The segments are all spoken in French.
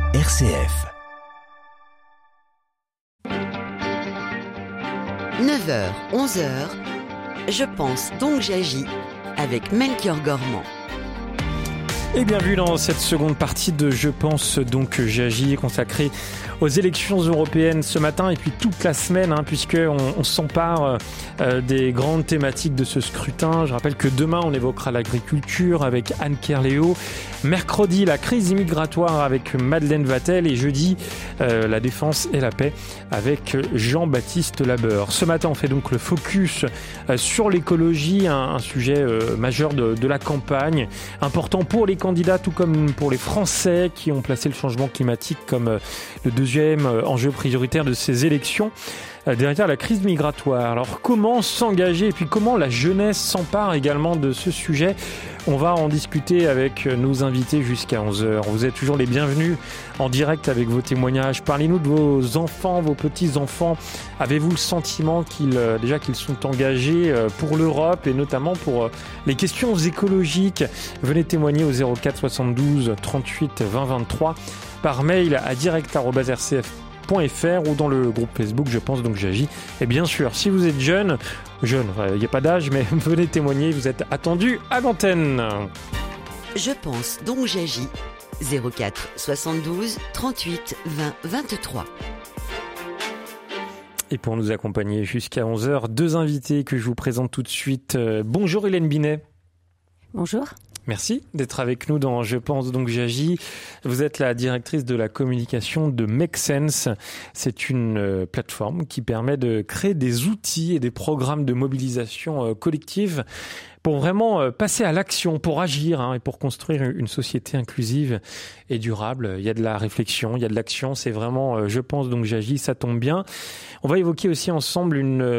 RCF. 9h, 11h, je pense donc j'agis avec Melchior Gormand. Et bienvenue dans cette seconde partie de Je pense donc j'agis, consacrée aux élections européennes ce matin et puis toute la semaine, puisqu'on s'empare des grandes thématiques de ce scrutin. Je rappelle que demain on évoquera l'agriculture avec Anne Kerléo, mercredi la crise migratoire avec Madeleine Vatel et jeudi la défense et la paix avec Jean-Baptiste Labeur. Ce matin on fait donc le focus sur l'écologie, un sujet majeur de la campagne, important pour les candidats tout comme pour les Français qui ont placé le changement climatique comme le deuxième enjeu prioritaire de ces élections. Derrière la crise migratoire. Alors comment s'engager et puis comment la jeunesse s'empare également de ce sujet? On va en discuter avec nos invités jusqu'à 11h. Vous êtes toujours les bienvenus en direct avec vos témoignages. Parlez-nous de vos enfants, vos petits-enfants. Avez-vous le sentiment qu'ils sont engagés pour l'Europe et notamment pour les questions écologiques? Venez témoigner au 04 72 38 20 23 par mail à direct@rcf.fr ou dans le groupe Facebook Je pense donc j'agis. Et bien sûr, si vous êtes jeune, il n'y a pas d'âge, mais venez témoigner, vous êtes attendus à l'antenne. Je pense donc j'agis. 04 72 38 20 23. Et pour nous accompagner jusqu'à 11h, deux invités que je vous présente tout de suite. Bonjour Hélène Binet. Bonjour. Merci d'être avec nous dans Je pense donc j'agis. Vous êtes la directrice de la communication de Make Sense. C'est une plateforme qui permet de créer des outils et des programmes de mobilisation collective pour vraiment passer à l'action, pour agir et pour construire une société inclusive et durable. Il y a de la réflexion, il y a de l'action. C'est vraiment Je pense donc j'agis, ça tombe bien. On va évoquer aussi ensemble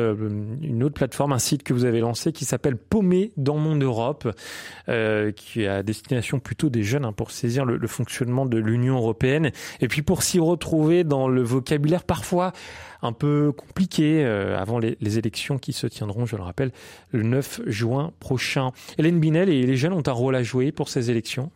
une autre plateforme, un site que vous avez lancé qui s'appelle Paumé dans mon Europe, qui est à destination plutôt des jeunes pour saisir le fonctionnement de l'Union européenne et puis pour s'y retrouver dans le vocabulaire parfois un peu compliqué avant les élections qui se tiendront, je le rappelle, le 9 juin prochain. Hélène Binet, les jeunes ont un rôle à jouer pour ces élections?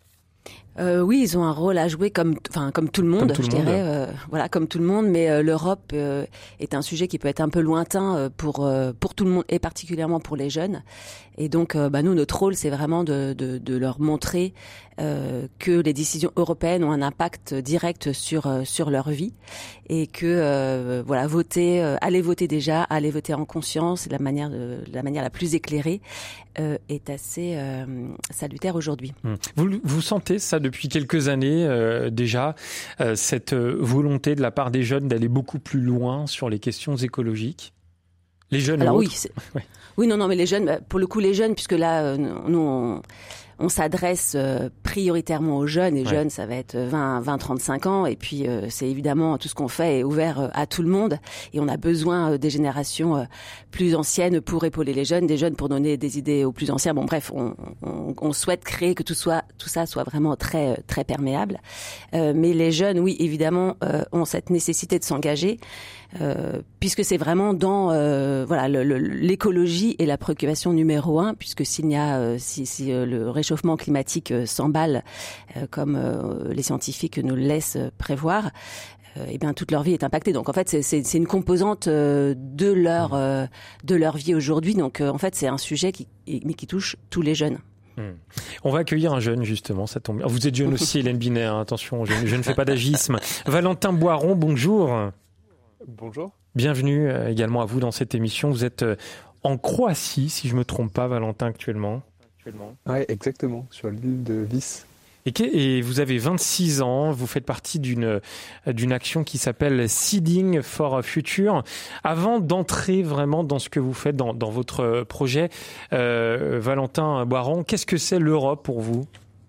Oui, ils ont un rôle à jouer comme tout le monde, je dirais. Comme tout le monde, mais l'Europe est un sujet qui peut être un peu lointain pour tout le monde et particulièrement pour les jeunes. Et donc, nous, notre rôle, c'est vraiment de leur montrer que les décisions européennes ont un impact direct sur leur vie et que aller voter déjà, aller voter en conscience, la manière la plus éclairée est assez salutaire aujourd'hui. Vous sentez ça depuis quelques années déjà, cette volonté de la part des jeunes d'aller beaucoup plus loin sur les questions écologiques? Les jeunes. Alors oui, non, mais les jeunes, pour le coup les jeunes, puisque là, nous on s'adresse prioritairement aux jeunes. Et jeunes, ça va être 20-35 ans. Et puis, c'est évidemment, tout ce qu'on fait est ouvert à tout le monde. Et on a besoin des générations plus anciennes pour épauler les jeunes, des jeunes pour donner des idées aux plus anciens. Bon, bref, on souhaite créer que tout ça soit vraiment très, très perméable. Mais les jeunes, oui, évidemment, ont cette nécessité de s'engager. Puisque c'est vraiment dans l'écologie est la préoccupation numéro 1, puisque si le réchauffement climatique s'emballe comme les scientifiques nous le laissent prévoir, toute leur vie est impactée. Donc en fait c'est une composante de leur vie aujourd'hui. Donc en fait c'est un sujet qui touche tous les jeunes. On va accueillir un jeune justement, ça tombe bien. Vous êtes jeune aussi, Hélène Binet, attention, je ne fais pas d'agisme. Valentin Boiron, bonjour. Bonjour. Bienvenue également à vous dans cette émission. Vous êtes en Croatie, si je ne me trompe pas, Valentin, actuellement. Oui, exactement, sur l'île de Vis. Et vous avez 26 ans, vous faites partie d'une action qui s'appelle Seeding for Future. Avant d'entrer vraiment dans ce que vous faites dans votre projet, Valentin Boiron, qu'est-ce que c'est l'Europe pour vous ?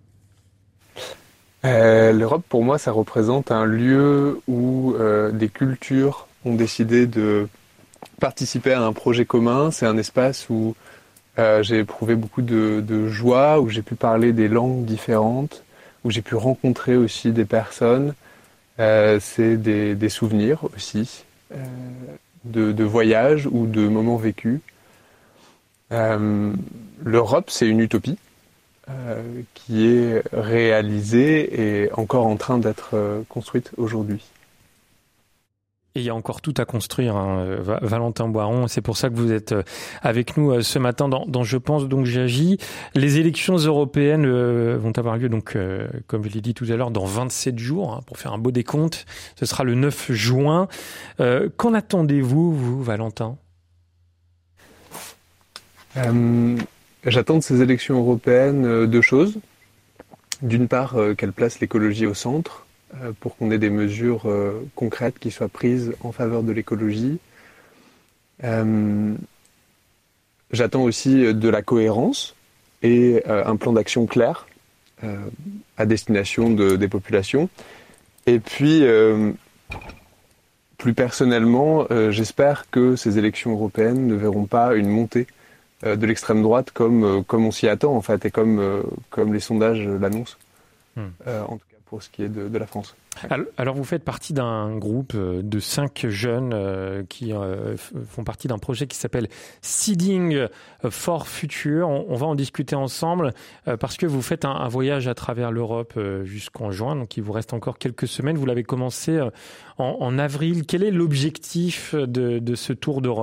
L'Europe, pour moi, ça représente un lieu où des cultures ont décidé de participer à un projet commun. C'est un espace où j'ai éprouvé beaucoup de joie, où j'ai pu parler des langues différentes, où j'ai pu rencontrer aussi des personnes. C'est des souvenirs aussi, de voyages ou de moments vécus. L'Europe, c'est une utopie. qui est réalisée et encore en train d'être construite aujourd'hui. Et il y a encore tout à construire, hein, Valentin Boiron. C'est pour ça que vous êtes avec nous ce matin dans Je pense donc j'agis. Les élections européennes vont avoir lieu, donc, comme je l'ai dit tout à l'heure, dans 27 jours, hein, pour faire un beau décompte. Ce sera le 9 juin. Qu'en attendez-vous, vous, Valentin ? J'attends de ces élections européennes deux choses. D'une part, qu'elles placent l'écologie au centre, pour qu'on ait des mesures concrètes qui soient prises en faveur de l'écologie. J'attends aussi de la cohérence et un plan d'action clair à destination des populations. Et puis, plus personnellement, j'espère que ces élections européennes ne verront pas une montée de l'extrême droite comme on s'y attend en fait et comme les sondages l'annoncent. En tout cas pour ce qui est de la France. Alors vous faites partie d'un groupe de 5 jeunes qui font partie d'un projet qui s'appelle Seeding for Future. On va en discuter ensemble parce que vous faites un voyage à travers l'Europe jusqu'en juin, donc il vous reste encore quelques semaines. Vous l'avez commencé en avril. Quel est l'objectif de ce tour d'Europe ?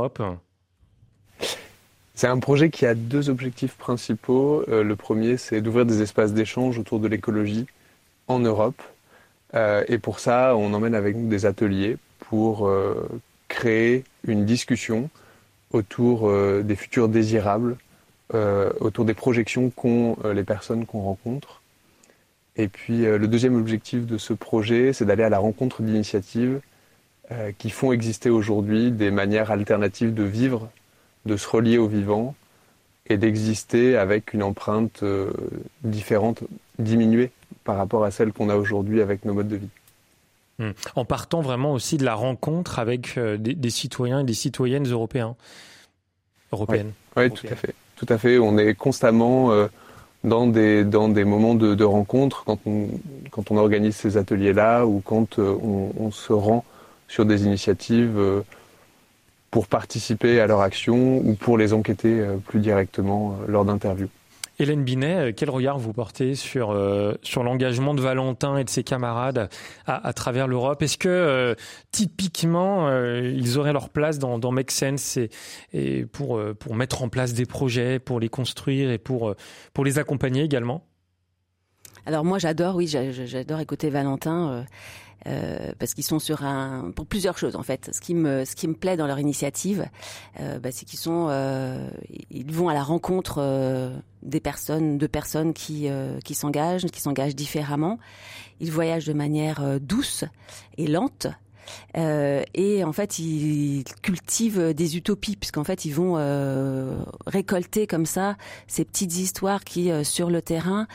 C'est un projet qui a deux objectifs principaux. Le premier, c'est d'ouvrir des espaces d'échange autour de l'écologie en Europe. Et pour ça, on emmène avec nous des ateliers pour créer une discussion autour des futurs désirables, autour des projections qu'ont les personnes qu'on rencontre. Et puis le deuxième objectif de ce projet, c'est d'aller à la rencontre d'initiatives qui font exister aujourd'hui des manières alternatives de vivre, de se relier au vivant et d'exister avec une empreinte différente, diminuée par rapport à celle qu'on a aujourd'hui avec nos modes de vie. En partant vraiment aussi de la rencontre avec des citoyens et des citoyennes européennes. Oui, tout à fait. On est constamment dans des moments de rencontre quand on organise ces ateliers-là ou quand on se rend sur des initiatives pour participer à leur action ou pour les enquêter plus directement lors d'interviews. Hélène Binet, quel regard vous portez sur l'engagement de Valentin et de ses camarades à travers l'Europe ? Est-ce que typiquement ils auraient leur place dans Make Sense et pour mettre en place des projets, pour les construire et pour les accompagner également ? Alors moi j'adore écouter Valentin. Parce qu'ils sont pour plusieurs choses en fait. Ce qui me plaît dans leur initiative, c'est qu'ils ils vont à la rencontre de personnes qui s'engagent différemment. Ils voyagent de manière douce et lente. Et en fait, ils cultivent des utopies, puisqu'en fait, ils vont récolter comme ça ces petites histoires qui, sur le terrain,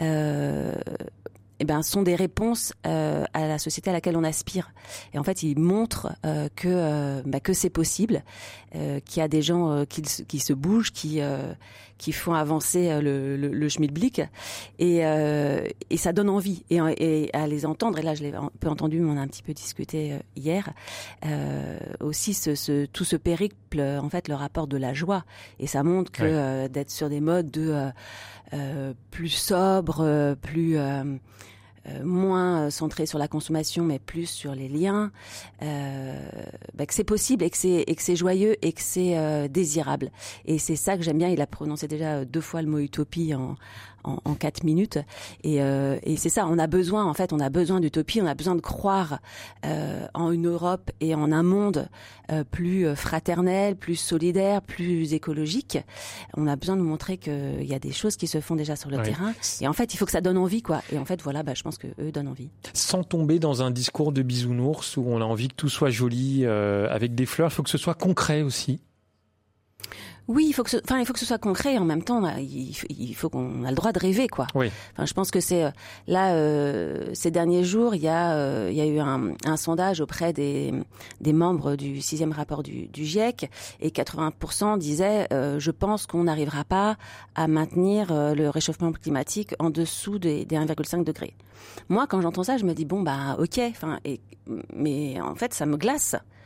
sont des réponses à la société à laquelle on aspire. Et en fait, ils montrent que c'est possible, qu'il y a des gens qui se bougent, qui font avancer le schmilblick, et ça donne envie. Et à les entendre, et là je l'ai un peu entendu, mais on a un petit peu discuté hier, aussi tout ce périple en fait leur apporte de la joie, et ça montre que d'être sur des modes plus sobres, plus moins centré sur la consommation mais plus sur les liens, que c'est possible et que c'est joyeux et que c'est désirable. Et c'est ça que j'aime bien. Il a prononcé déjà 2 fois le mot utopie en 4 minutes, et c'est ça, on a besoin d'utopie, on a besoin de croire en une Europe et en un monde plus fraternel, plus solidaire, plus écologique. On a besoin de montrer qu'il y a des choses qui se font déjà sur le terrain, et en fait il faut que ça donne envie, quoi. Et en fait voilà, je pense que eux donnent envie. Sans tomber dans un discours de bisounours où on a envie que tout soit joli avec des fleurs, il faut que ce soit concret aussi. Oui, il faut que ce soit concret, et en même temps, il faut qu'on a le droit de rêver, quoi. Oui. Enfin, je pense que c'est là ces derniers jours, il y a eu un sondage auprès des membres du 6e rapport du GIEC, et 80% disaient je pense qu'on n'arrivera pas à maintenir le réchauffement climatique en dessous des 1,5 degrés. Moi, quand j'entends ça, je me dis ok, mais en fait, ça me glace.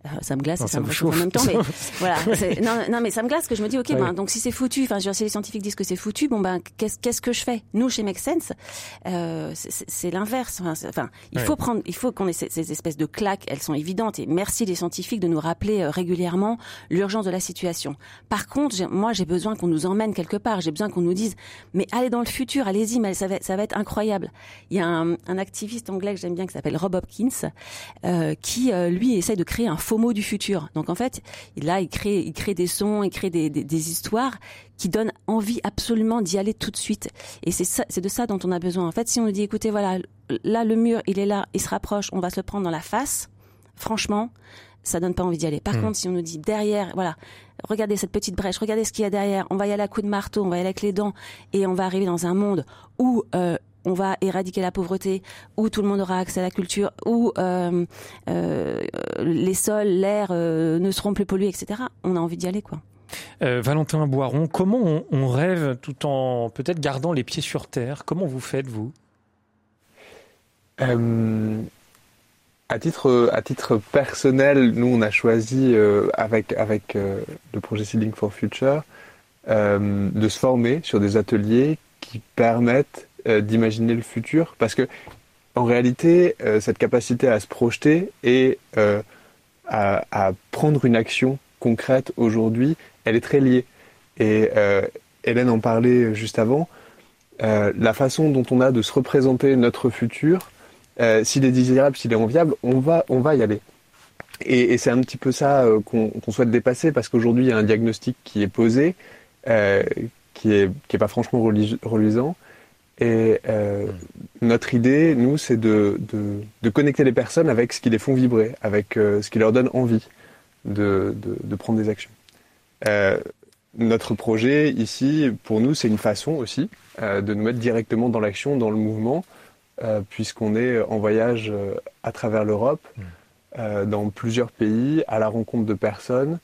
ça me glace et ça me réchauffe en même temps, mais voilà. Non, mais ça me glace que je me dis, ok, donc si c'est foutu, si les scientifiques disent que c'est foutu, qu'est-ce que je fais? Nous, chez Make Sense, c'est l'inverse. Il faut qu'on ait ces espèces de claques, elles sont évidentes, et merci les scientifiques de nous rappeler régulièrement l'urgence de la situation. Par contre, moi, j'ai besoin qu'on nous emmène quelque part, j'ai besoin qu'on nous dise, mais allez dans le futur, allez-y, mais ça va être incroyable. Il y a un activiste anglais que j'aime bien qui s'appelle Rob Hopkins, qui lui essaye de créer un FOMO du futur. Donc en fait, il crée des sons, il crée des histoires qui donnent envie absolument d'y aller tout de suite. Et c'est de ça dont on a besoin. En fait, si on nous dit, écoutez, voilà, là le mur, il est là, il se rapproche, on va se le prendre dans la face. Franchement, ça donne pas envie d'y aller. Par contre, si on nous dit derrière, voilà, regardez cette petite brèche, regardez ce qu'il y a derrière, on va y aller à coups de marteau, on va y aller avec les dents, et on va arriver dans un monde où on va éradiquer la pauvreté, où tout le monde aura accès à la culture, où les sols, l'air ne seront plus pollués, etc. On a envie d'y aller, quoi. Valentin Boiron, comment on rêve tout en peut-être gardant les pieds sur terre? Comment vous faites, vous? À titre personnel, nous on a choisi avec le projet Seeding for Future de se former sur des ateliers qui permettent d'imaginer le futur, parce que en réalité cette capacité à se projeter et à prendre une action concrète aujourd'hui, elle est très liée. Et Hélène en parlait juste avant, la façon dont on a de se représenter notre futur, s'il est désirable, s'il est enviable, on va y aller. Et c'est un petit peu ça qu'on souhaite dépasser, parce qu'aujourd'hui il y a un diagnostic qui est posé, qui est pas franchement reluisant. Et notre idée, nous, c'est de connecter les personnes avec ce qui les font vibrer, avec ce qui leur donne envie de prendre des actions. Notre projet ici, pour nous, c'est une façon aussi de nous mettre directement dans l'action, dans le mouvement, puisqu'on est en voyage à travers l'Europe, dans plusieurs pays, à la rencontre de personnes,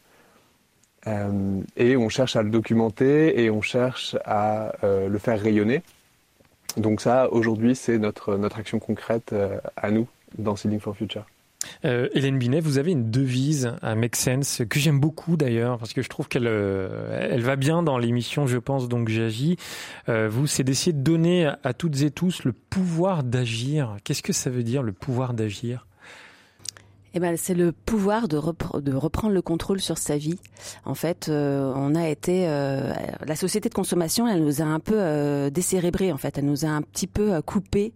et on cherche à le documenter et on cherche à le faire rayonner. Donc ça, aujourd'hui, c'est notre action concrète à nous, dans Seeding for Future. Hélène Binet, vous avez une devise à Make Sense que j'aime beaucoup d'ailleurs, parce que je trouve qu'elle va bien dans l'émission Je pense donc j'agis. Vous, c'est d'essayer de donner à toutes et tous le pouvoir d'agir. Qu'est-ce que ça veut dire, le pouvoir d'agir ? C'est le pouvoir de reprendre le contrôle sur sa vie. En fait, on a été la société de consommation, elle nous a un peu décérébrés, en fait, elle nous a un petit peu coupé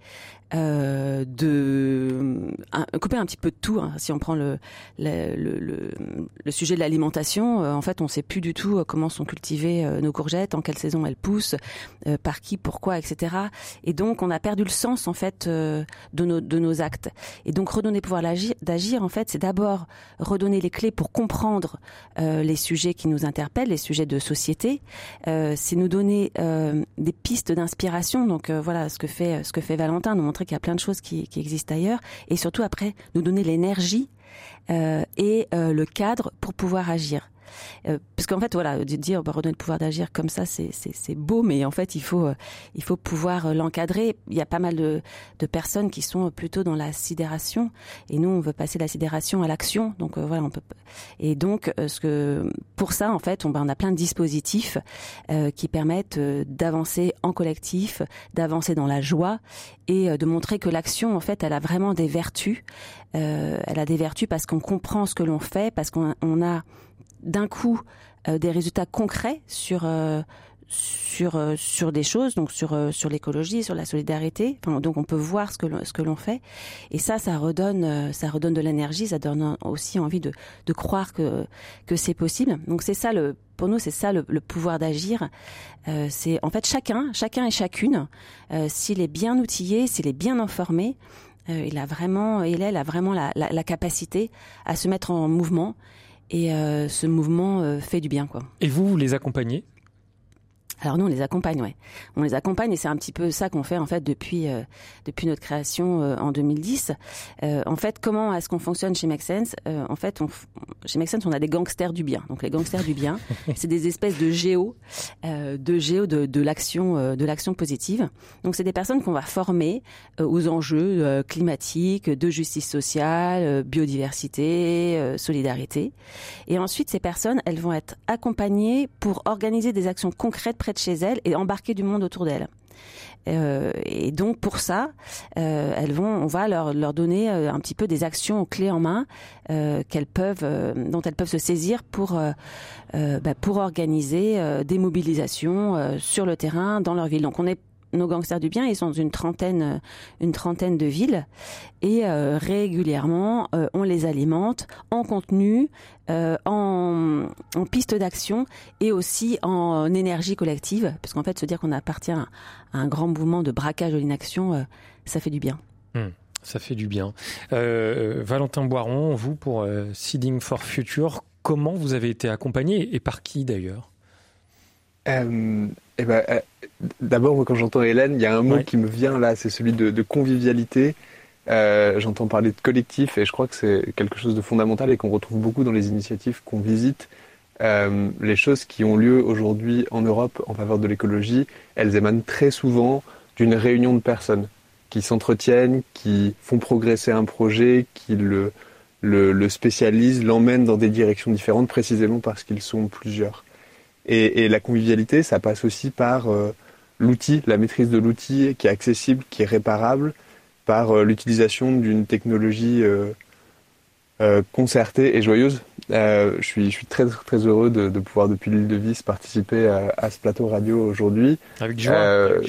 couper un petit peu de tout, hein. Si on prend le sujet de l'alimentation, en fait, on sait plus du tout comment sont cultivées nos courgettes, en quelle saison elles poussent, par qui, pourquoi, etc. Et donc, on a perdu le sens, en fait, de nos actes. Et donc, redonner pouvoir d'agir, en fait, c'est d'abord redonner les clés pour comprendre les sujets qui nous interpellent, les sujets de société. C'est nous donner des pistes d'inspiration. Donc, voilà ce que fait Valentin, nous montrer qu'il y a plein de choses qui existent ailleurs, et surtout après nous donner l'énergie et le cadre pour pouvoir agir. Parce qu'en fait, voilà, de dire redonner le pouvoir d'agir comme ça, c'est beau, mais en fait, il faut pouvoir l'encadrer. Il y a pas mal de personnes qui sont plutôt dans la sidération, et nous, on veut passer de la sidération à l'action. Donc voilà, on peut. Et donc, pour ça, en fait, on a plein de dispositifs qui permettent d'avancer en collectif, d'avancer dans la joie, et de montrer que l'action, en fait, elle a vraiment des vertus. Elle a des vertus parce qu'on comprend ce que l'on fait, parce qu'on a d'un coup des résultats concrets sur des choses, donc sur l'écologie, sur la solidarité. Enfin, donc on peut voir ce que l'on fait, et ça redonne de l'énergie, ça donne aussi envie de croire que c'est possible. Donc c'est ça pour nous, c'est ça le pouvoir d'agir. C'est en fait chacun et chacune, s'il est bien outillé, s'il est bien informé, elle a vraiment la capacité à se mettre en mouvement. Et ce mouvement fait du bien, quoi. Et vous les accompagnez ? Alors nous, on les accompagne, ouais. On les accompagne et c'est un petit peu ça qu'on fait en fait depuis notre création en 2010. En fait, comment est-ce qu'on fonctionne chez Make Sense ? En fait, chez Make Sense, on a des gangsters du bien. Donc les gangsters du bien, c'est des espèces de géos de l'action positive. Donc c'est des personnes qu'on va former aux enjeux climatiques, de justice sociale, biodiversité, solidarité. Et ensuite, ces personnes, elles vont être accompagnées pour organiser des actions concrètes près de chez elles et embarquer du monde autour d'elles. Et donc pour ça, on va leur donner un petit peu des actions clés en main dont elles peuvent se saisir pour organiser des mobilisations sur le terrain dans leur ville. Donc nos gangsters du bien, ils sont dans une trentaine de villes et régulièrement on les alimente en contenu, en pistes d'action et aussi en énergie collective, parce qu'en fait se dire qu'on appartient à un grand mouvement de braquage de l'inaction, ça fait du bien. Ça fait du bien. Valentin Boiron, vous pour Seeding for Future, comment vous avez été accompagné et par qui d'ailleurs ? D'abord, moi, quand j'entends Hélène, il y a un mot qui me vient là, c'est celui de convivialité. J'entends parler de collectif et je crois que c'est quelque chose de fondamental et qu'on retrouve beaucoup dans les initiatives qu'on visite. Les choses qui ont lieu aujourd'hui en Europe en faveur de l'écologie, elles émanent très souvent d'une réunion de personnes qui s'entretiennent, qui font progresser un projet, qui le spécialisent, l'emmènent dans des directions différentes précisément parce qu'ils sont plusieurs. Et la convivialité, ça passe aussi par l'outil, la maîtrise de l'outil qui est accessible, qui est réparable, par l'utilisation d'une technologie concertée et joyeuse. Je suis très, très heureux de pouvoir, depuis l'île de Vis, participer à ce plateau radio aujourd'hui. Avec joie.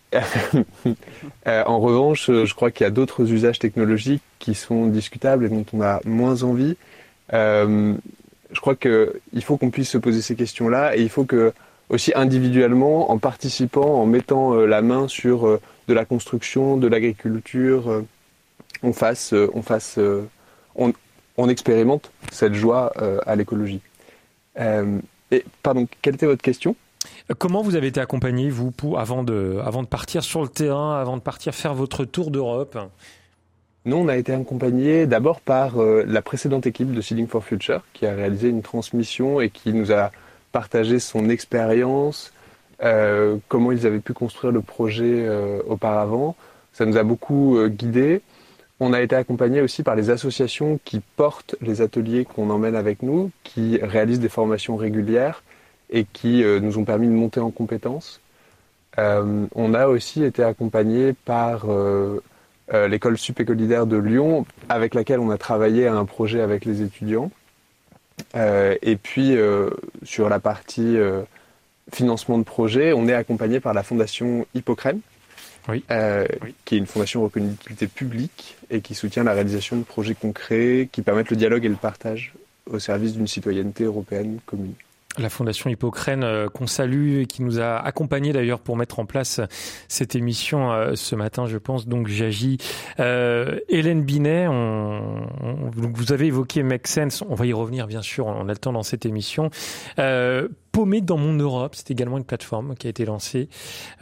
En revanche, je crois qu'il y a d'autres usages technologiques qui sont discutables et dont on a moins envie. Je crois qu'il faut qu'on puisse se poser ces questions-là et il faut que, aussi individuellement, en participant, en mettant la main sur de la construction, de l'agriculture, on expérimente cette joie à l'écologie. Pardon, quelle était votre question ? Comment vous avez été accompagné, vous, avant de partir sur le terrain, avant de partir faire votre tour d'Europe ? Nous, on a été accompagnés d'abord par la précédente équipe de Seeding for Future qui a réalisé une transmission et qui nous a partagé son expérience, comment ils avaient pu construire le projet auparavant. Ça nous a beaucoup guidés. On a été accompagnés aussi par les associations qui portent les ateliers qu'on emmène avec nous, qui réalisent des formations régulières et qui nous ont permis de monter en compétences. On a aussi été accompagnés par l'école supécolidaire de Lyon, avec laquelle on a travaillé à un projet avec les étudiants. Et puis, sur la partie financement de projet, on est accompagné par la fondation Hippocrène, qui est une fondation reconnue d'utilité publique et qui soutient la réalisation de projets concrets qui permettent le dialogue et le partage au service d'une citoyenneté européenne commune. La Fondation Hippocrène qu'on salue et qui nous a accompagnés d'ailleurs pour mettre en place cette émission ce matin, je pense. Donc j'agis. Hélène Binet, vous avez évoqué Make Sense, on va y revenir bien sûr, on a le temps dans cette émission. Paumé dans mon Europe, c'est également une plateforme qui a été lancée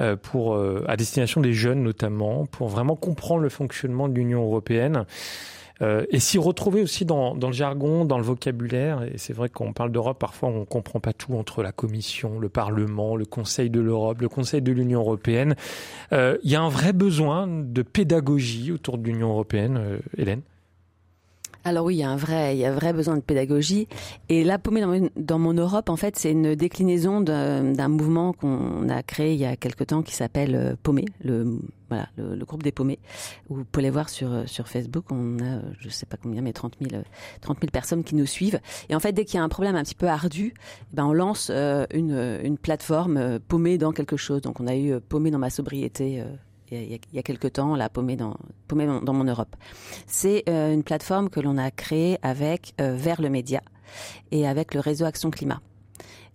à destination des jeunes notamment, pour vraiment comprendre le fonctionnement de l'Union européenne. Et s'y retrouver aussi dans le jargon, dans le vocabulaire. Et c'est vrai qu'on parle d'Europe, parfois on ne comprend pas tout entre la Commission, le Parlement, le Conseil de l'Europe, le Conseil de l'Union européenne. Il y a un vrai besoin de pédagogie autour de l'Union européenne, Hélène ? Alors oui, il y a un vrai besoin de pédagogie. Et là, Paumé dans mon Europe, en fait, c'est une déclinaison d'un mouvement qu'on a créé il y a quelque temps qui s'appelle Paumé, le groupe des Paumés. Vous pouvez les voir sur Facebook. On a, je sais pas combien, mais 30 000 personnes qui nous suivent. Et en fait, dès qu'il y a un problème un petit peu ardu, on lance une plateforme Paumé dans quelque chose. Donc, on a eu Paumé dans ma sobriété. Il y a quelque temps, là, Paumé dans mon Europe. C'est une plateforme que l'on a créée avec Vers le Média et avec le réseau Action Climat.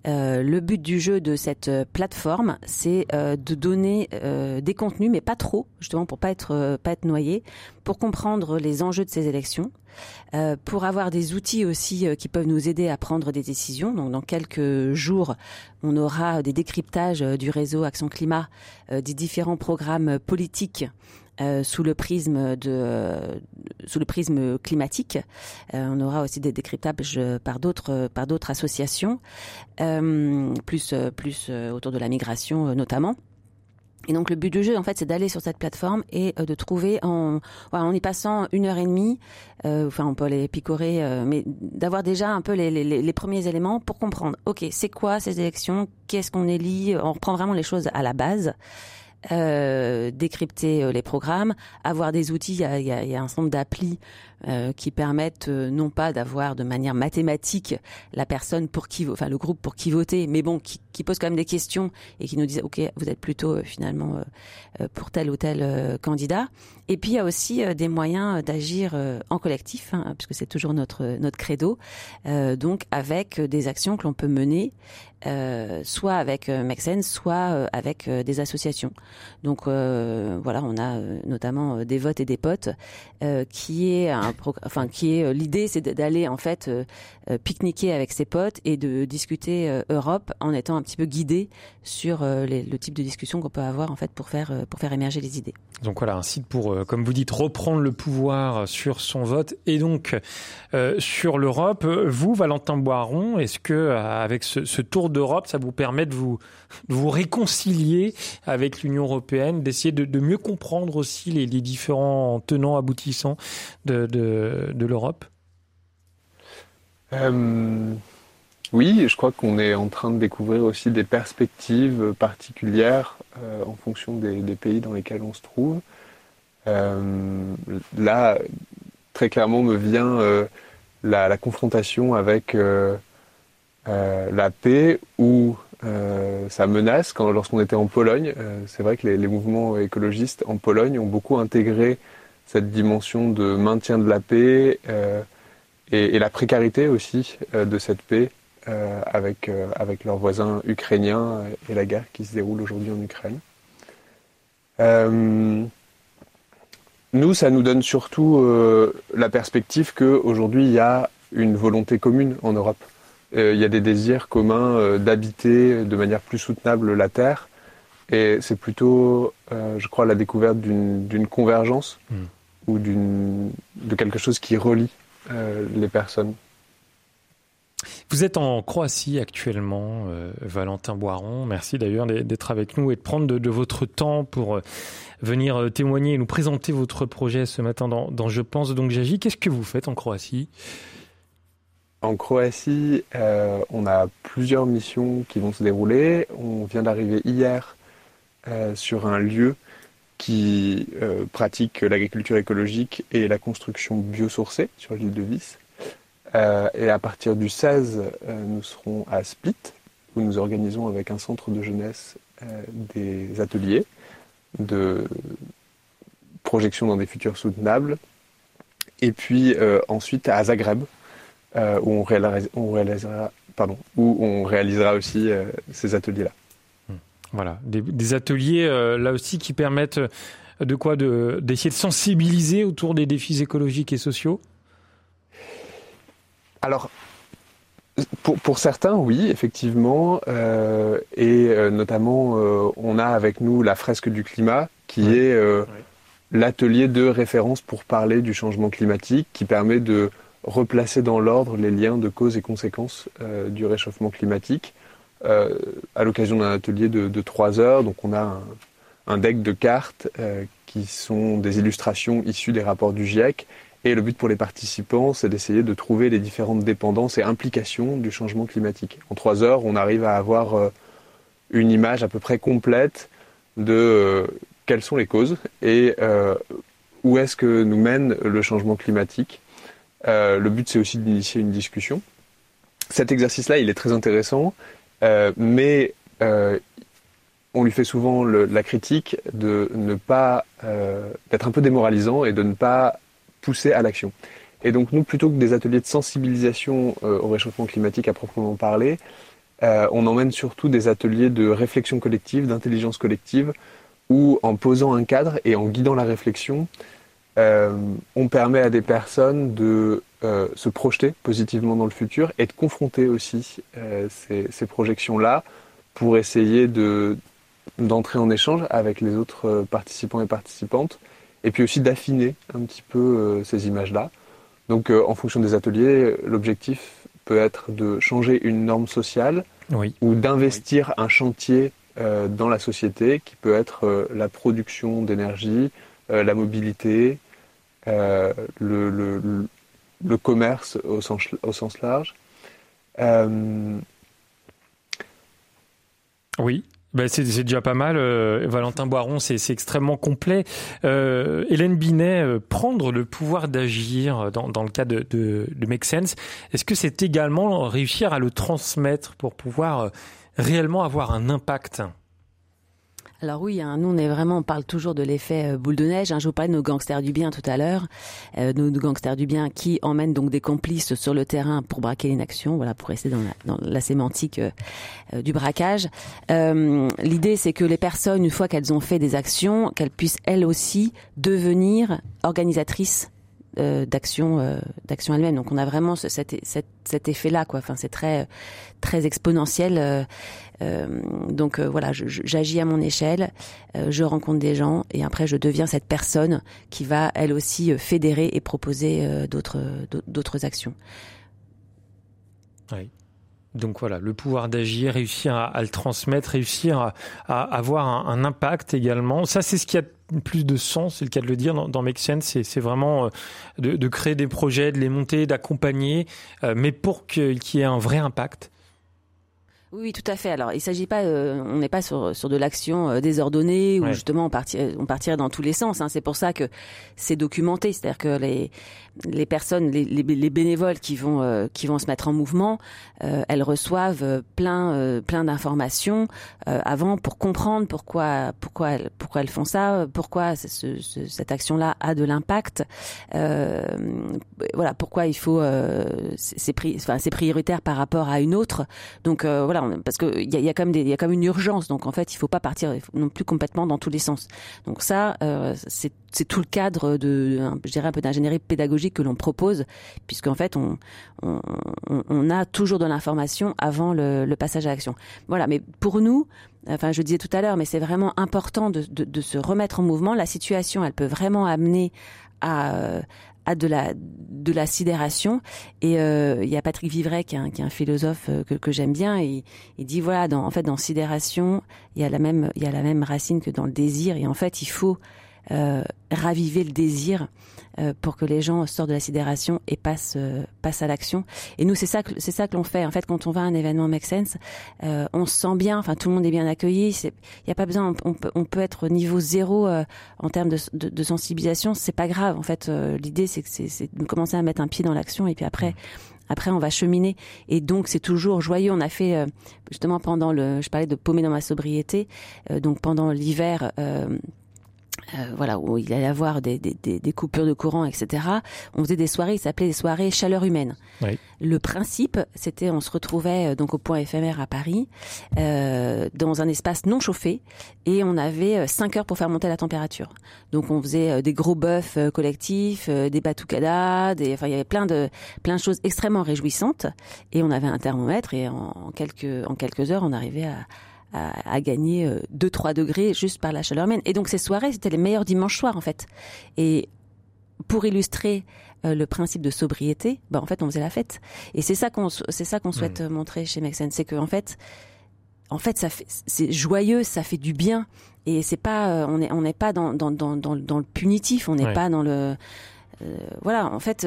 Le but du jeu de cette plateforme, c'est de donner des contenus, mais pas trop, justement pour pas être noyé, pour comprendre les enjeux de ces élections, pour avoir des outils aussi qui peuvent nous aider à prendre des décisions. Donc, dans quelques jours, on aura des décryptages du réseau Action Climat, des différents programmes politiques. Sous le prisme climatique, on aura aussi des décryptages par d'autres associations, plus autour de la migration notamment. Et donc le but du jeu, en fait, c'est d'aller sur cette plateforme et de trouver en y passant 1h30, on peut aller picorer, mais d'avoir déjà un peu les premiers éléments pour comprendre. Ok, c'est quoi ces élections ? Qu'est-ce qu'on élit ? On reprend vraiment les choses à la base. Décrypter les programmes, avoir des outils, il y a un certain nombre d'applis qui permettent non pas d'avoir de manière mathématique la personne le groupe pour qui voter, mais bon, qui pose quand même des questions et qui nous disent ok, vous êtes plutôt finalement pour tel ou tel candidat. Et puis il y a aussi des moyens d'agir en collectif, puisque c'est toujours notre credo, donc avec des actions que l'on peut mener, soit avec Make Sense, soit avec des associations. Donc voilà, on a notamment des votes et des potes, l'idée, c'est d'aller en fait pique-niquer avec ses potes et de discuter Europe en étant un petit peu guidé sur le type de discussion qu'on peut avoir en fait pour faire émerger les idées. Donc voilà, un site pour, comme vous dites, reprendre le pouvoir sur son vote et donc sur l'Europe. Vous, Valentin Boiron, est-ce que avec ce tour d'Europe, ça vous permet de vous réconcilier avec l'Union européenne, d'essayer de mieux comprendre aussi les différents tenants aboutissants de l'Europe ? Oui, je crois qu'on est en train de découvrir aussi des perspectives particulières en fonction des pays dans lesquels on se trouve. Là, très clairement me vient la confrontation avec la paix où ça menace. Lorsqu'on était en Pologne, c'est vrai que les mouvements écologistes en Pologne ont beaucoup intégré cette dimension de maintien de la paix et la précarité aussi de cette paix avec leurs voisins ukrainiens et la guerre qui se déroule aujourd'hui en Ukraine. Nous, ça nous donne surtout la perspective qu'aujourd'hui, il y a une volonté commune en Europe. Il y a des désirs communs d'habiter de manière plus soutenable la Terre. Et c'est plutôt, je crois, la découverte d'une convergence ou de quelque chose qui relie les personnes. Vous êtes en Croatie actuellement, Valentin Boiron. Merci d'ailleurs d'être avec nous et de prendre de votre temps pour venir témoigner et nous présenter votre projet ce matin dans Je pense donc j'agis. Qu'est-ce que vous faites en Croatie ? En Croatie, on a plusieurs missions qui vont se dérouler. On vient d'arriver hier sur un lieu qui pratique l'agriculture écologique et la construction biosourcée sur l'île de Vis. Et à partir du 16, nous serons à Split, où nous organisons avec un centre de jeunesse des ateliers de projection dans des futurs soutenables. Et puis ensuite à Zagreb, où on réalisera aussi ces ateliers-là. Voilà, des ateliers là aussi qui permettent d'essayer de sensibiliser autour des défis écologiques et sociaux. Alors, pour certains, oui, effectivement, et notamment, on a avec nous la fresque du climat, qui est l'atelier de référence pour parler du changement climatique, qui permet de replacer dans l'ordre les liens de causes et conséquences du réchauffement climatique, à l'occasion d'un atelier de 3 heures. Donc on a un deck de cartes qui sont des illustrations issues des rapports du GIEC. Et le but pour les participants, c'est d'essayer de trouver les différentes dépendances et implications du changement climatique. En 3 heures, on arrive à avoir une image à peu près complète de quelles sont les causes et où est-ce que nous mène le changement climatique. Le but, c'est aussi d'initier une discussion. Cet exercice-là, il est très intéressant, mais on lui fait souvent la critique de ne pas d'être un peu démoralisant et de ne pas pousser à l'action. Et donc nous, plutôt que des ateliers de sensibilisation au réchauffement climatique à proprement parler, on emmène surtout des ateliers de réflexion collective, d'intelligence collective, où en posant un cadre et en guidant la réflexion, on permet à des personnes de se projeter positivement dans le futur et de confronter aussi ces projections-là pour essayer d'entrer en échange avec les autres participants et participantes, et puis aussi d'affiner un petit peu ces images-là. Donc en fonction des ateliers, l'objectif peut être de changer une norme sociale ou d'investir un chantier dans la société qui peut être la production d'énergie, la mobilité, le commerce au sens large. Oui. C'est déjà pas mal. Valentin Boiron, c'est extrêmement complet. Hélène Binet, prendre le pouvoir d'agir dans le cas de Make Sense, est-ce que c'est également réussir à le transmettre pour pouvoir réellement avoir un impact ? Alors oui, nous on parle toujours de l'effet boule de neige. Je vous parlais de nos gangsters du bien tout à l'heure, nos gangsters du bien qui emmènent donc des complices sur le terrain pour braquer une action, voilà, pour rester dans la sémantique du braquage. L'idée c'est que les personnes, une fois qu'elles ont fait des actions, qu'elles puissent elles aussi devenir organisatrices d'action elle-même. Donc on a vraiment cet effet-là, quoi. Enfin, c'est très très exponentiel. Donc voilà, j'agis à mon échelle, je rencontre des gens et après je deviens cette personne qui va elle aussi fédérer et proposer d'autres actions. Oui. Donc voilà, le pouvoir d'agir, réussir à le transmettre, réussir à avoir un impact également. Ça, c'est ce qui a plus de sens, c'est le cas de le dire dans Make Sense. C'est vraiment de créer des projets, de les monter, d'accompagner, mais pour qu'il y ait un vrai impact. Oui, tout à fait. Alors, il s'agit pas, on n'est pas sur de l'action désordonnée où justement on partirait dans tous les sens. C'est pour ça que c'est documenté. C'est-à-dire que les personnes, les bénévoles qui vont se mettre en mouvement, elles reçoivent plein d'informations avant pour comprendre pourquoi elles font ça, pourquoi cette action-là a de l'impact. Voilà, pourquoi il faut c'est prioritaire par rapport à une autre. Donc voilà. Parce que il y a quand même une urgence, donc en fait il faut pas partir non plus complètement dans tous les sens. Donc ça c'est tout le cadre je dirais un peu d'ingénierie pédagogique que l'on propose, puisqu'en fait on a toujours de l'information avant le passage à l'action. Voilà, mais pour nous, enfin je disais tout à l'heure, mais c'est vraiment important de se remettre en mouvement. La situation, elle peut vraiment amener à de la sidération, et il y a Patrick Vivray qui est un philosophe que j'aime bien, et il dit voilà, dans sidération il y a la même racine que dans le désir, et en fait il faut raviver le désir pour que les gens sortent de la sidération et passent à l'action. Et nous c'est ça que l'on fait en fait quand on va à un événement Make Sense. On se sent bien, enfin tout le monde est bien accueilli, il y a pas besoin, on peut être niveau 0 en termes de sensibilisation, c'est pas grave en fait. L'idée c'est de commencer à mettre un pied dans l'action, et puis après on va cheminer, et donc c'est toujours joyeux. On a fait justement je parlais de paumer dans ma sobriété, donc pendant l'hiver, voilà, où il allait y avoir des coupures de courant, etc. On faisait des soirées, ça s'appelait des soirées chaleur humaine. Oui. Le principe, c'était, on se retrouvait donc au point éphémère à Paris, dans un espace non chauffé, et on avait 5 heures pour faire monter la température. Donc on faisait des gros bœufs collectifs, des batucadas, enfin il y avait plein de choses extrêmement réjouissantes, et on avait un thermomètre, et en quelques heures on arrivait à gagner 2-3 degrés juste par la chaleur humaine. Et donc ces soirées, c'était les meilleurs dimanches soirs en fait. Et pour illustrer le principe de sobriété, en fait on faisait la fête. Et c'est ça qu'on souhaite montrer chez Make Sense, c'est que en fait c'est joyeux, ça fait du bien, et c'est pas on n'est pas dans le punitif, on n'est pas dans le voilà, en fait,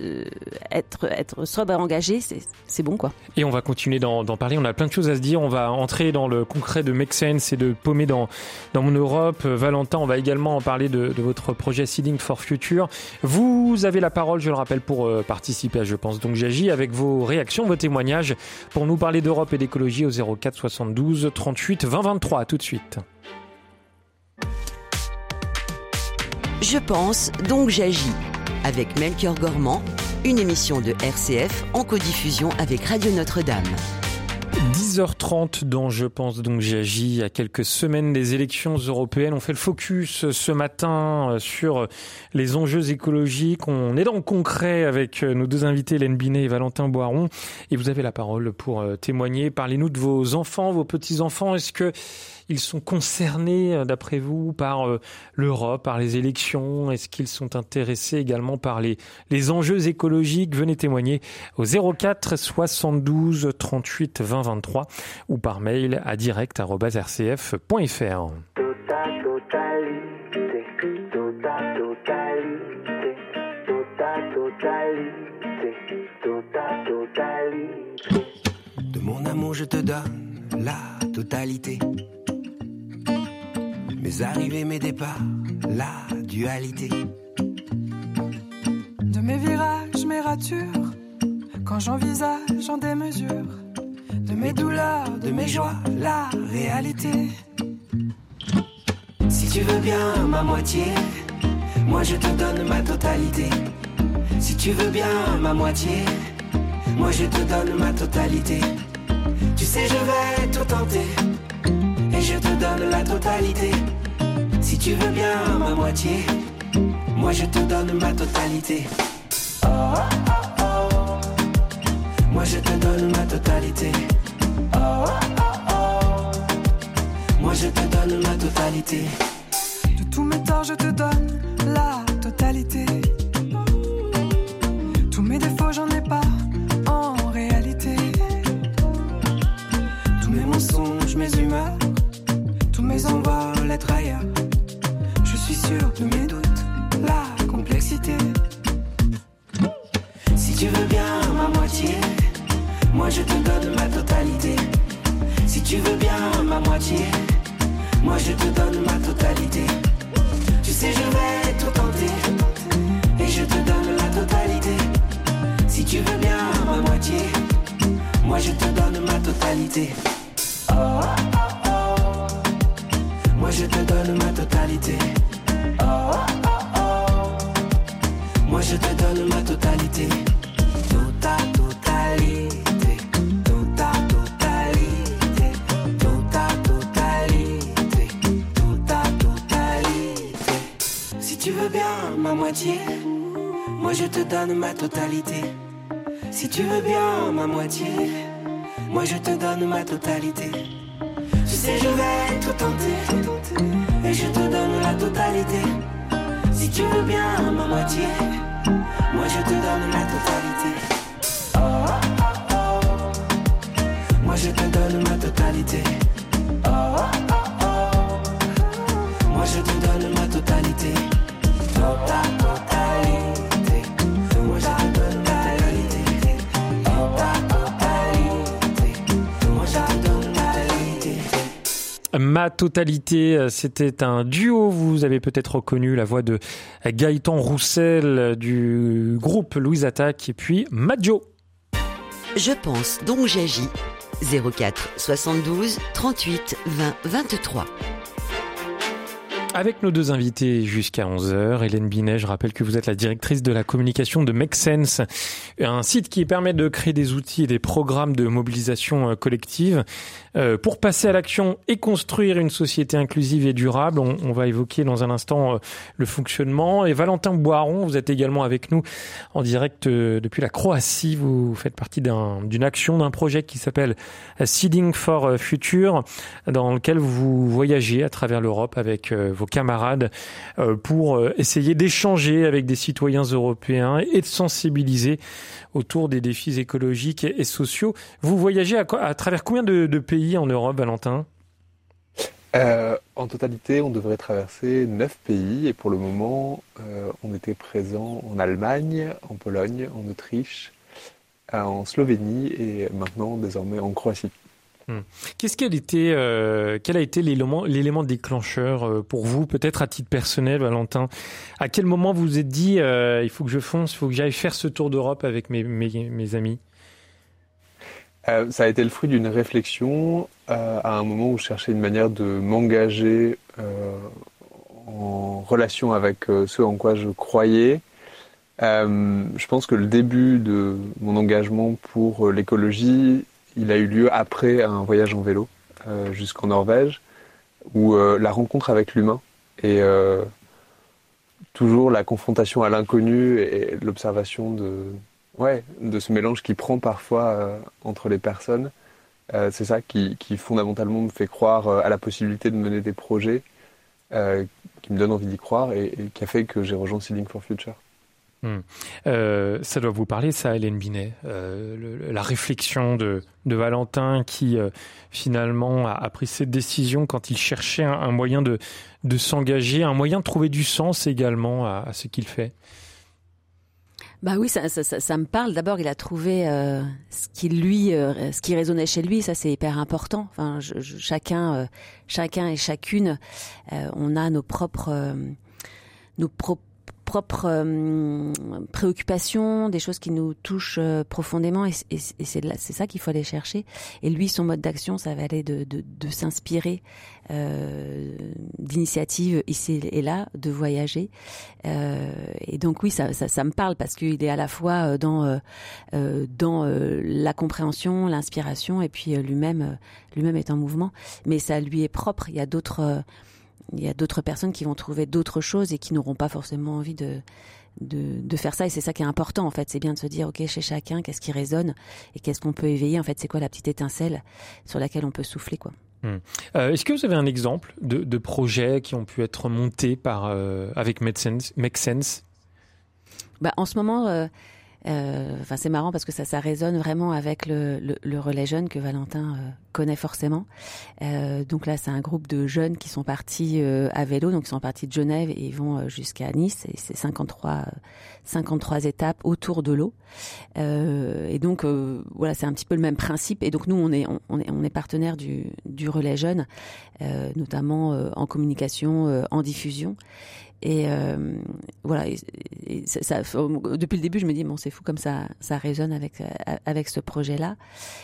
être sobre et engagé, c'est bon, quoi. Et on va continuer d'en parler. On a plein de choses à se dire. On va entrer dans le concret de Make Sense et de paumer dans mon Europe. Valentin, on va également en parler de votre projet Seeding for Future. Vous avez la parole, je le rappelle, pour participer à Je pense donc j'agis, avec vos réactions, vos témoignages, pour nous parler d'Europe et d'écologie au 04 72 38 20 23. À tout de suite. Je pense donc j'agis. Avec Melchior Gormand, une émission de RCF en codiffusion avec Radio Notre-Dame. 6h30 dans Je pense donc j'agis. À quelques semaines des élections européennes, on fait le focus ce matin sur les enjeux écologiques. On est dans le concret avec nos deux invités, Hélène Binet et Valentin Boiron. Et vous avez la parole pour témoigner. Parlez-nous de vos enfants, vos petits-enfants. Est-ce que ils sont concernés, d'après vous, par l'Europe, par les élections? Est-ce qu'ils sont intéressés également par les enjeux écologiques? Venez témoigner au 04 72 38 20 23 ou par mail à direct@rcf.fr. De mon amour, je te donne la totalité. Mes arrivées, mes départs, la dualité. De mes virages, mes ratures, quand j'envisage en démesure. De mes douleurs, de mes joies, la réalité. Si tu veux bien ma moitié, moi je te donne ma totalité. Si tu veux bien ma moitié, moi je te donne ma totalité. Tu sais je vais tout tenter et je te donne la totalité. Si tu veux bien ma moitié, moi je te donne ma totalité. Oh, oh, oh. Moi je te donne ma totalité. Oh, oh, oh. Moi je te donne ma totalité. De tous mes torts je te donne la totalité. Tous mes défauts j'en ai pas en réalité. Tous mes mensonges, mes humeurs, tous mes envols, être ailleurs. Je suis sûr de mes doutes, la complexité. Si tu veux bien ma moitié, moi je te donne ma totalité. Si tu veux bien ma moitié, moi je te donne ma totalité. Tu sais je vais tout tenter et je te donne la totalité. Si tu veux bien ma moitié, moi je te donne ma totalité. Oh, oh, oh. Moi je te donne ma totalité. Oh, oh, oh. Moi je te donne ma totalité. Tota totalité. Tota totalité. Tota totalité. Tota totalité. Si tu veux bien ma moitié, moi je te donne ma totalité. Si tu veux bien ma moitié, moi je te donne ma totalité. Tu sais je vais tout tenter et je te donne la totalité. Si tu veux bien ma moitié, moi je te donne la totalité. Oh, oh, oh. Moi je te donne ma totalité. Oh, oh, oh. Moi je te donne ma totalité. Tota totalité. Moi je te donne ma totalité. Tota totalité. Moi je te donne ma totalité. Ma totalité, c'était un duo. Vous avez peut-être reconnu la voix de Gaëtan Roussel du groupe Louise Attaque et puis Maggio. Je pense donc j'agis. 04 72 38 20 23. Avec nos deux invités jusqu'à 11h, Hélène Binet, je rappelle que vous êtes la directrice de la communication de Make Sense, un site qui permet de créer des outils et des programmes de mobilisation collective pour passer à l'action et construire une société inclusive et durable. On va évoquer dans un instant le fonctionnement. Et Valentin Boiron, vous êtes également avec nous en direct depuis la Croatie. Vous faites partie d'une action, d'un projet qui s'appelle Seeding for Future, dans lequel vous voyagez à travers l'Europe avec vos camarades pour essayer d'échanger avec des citoyens européens et de sensibiliser autour des défis écologiques et sociaux. Vous voyagez à travers combien de pays en Europe, Valentin ? En totalité, on devrait traverser 9 pays et pour le moment, on était présent en Allemagne, en Pologne, en Autriche, en Slovénie et maintenant désormais en Croatie. Quel a été l'élément déclencheur pour vous, peut-être à titre personnel, Valentin? À quel moment vous vous êtes dit il faut que je fonce, il faut que j'aille faire ce tour d'Europe avec mes amis? Ça a été le fruit d'une réflexion à un moment où je cherchais une manière de m'engager en relation avec ce en quoi je croyais. Je pense que le début de mon engagement pour l'écologie, il a eu lieu après un voyage en vélo jusqu'en Norvège, où la rencontre avec l'humain et toujours la confrontation à l'inconnu et l'observation de ce mélange qui prend parfois entre les personnes, c'est ça qui fondamentalement me fait croire à la possibilité de mener des projets, qui me donne envie d'y croire et qui a fait que j'ai rejoint Seeding for Future. Ça doit vous parler, ça, Hélène Binet, la réflexion de Valentin qui finalement a pris cette décision quand il cherchait un moyen de s'engager, un moyen de trouver du sens également à ce qu'il fait. Bah oui, ça me parle. D'abord, il a trouvé ce qui résonnait chez lui. Ça, c'est hyper important. Enfin, chacun et chacune, on a nos propres préoccupations, des choses qui nous touchent profondément, et c'est ça qu'il faut aller chercher. Et lui, son mode d'action, ça va aller de s'inspirer d'initiatives ici et là, de voyager. Et donc oui, ça me parle parce qu'il est à la fois dans la compréhension, l'inspiration, et puis lui-même est en mouvement. Mais ça lui est propre. Il y a d'autres personnes qui vont trouver d'autres choses et qui n'auront pas forcément envie de faire ça. Et c'est ça qui est important, en fait. C'est bien de se dire, OK, chez chacun, qu'est-ce qui résonne et qu'est-ce qu'on peut éveiller. En fait, c'est quoi la petite étincelle sur laquelle on peut souffler, quoi. Est-ce que vous avez un exemple de projets qui ont pu être montés avec Make Sense? En ce moment... c'est marrant parce que ça résonne vraiment avec le relais jeune que Valentin connaît forcément. Donc là, c'est un groupe de jeunes qui sont partis à vélo, donc ils sont partis de Genève et ils vont jusqu'à Nice. Et c'est 53 étapes autour de l'eau. Et donc voilà, c'est un petit peu le même principe. Et donc nous, on est partenaire du relais jeune, notamment en communication, en diffusion. Et voilà, ça, depuis le début, je me dis, bon, c'est fou comme ça résonne avec ce projet-là.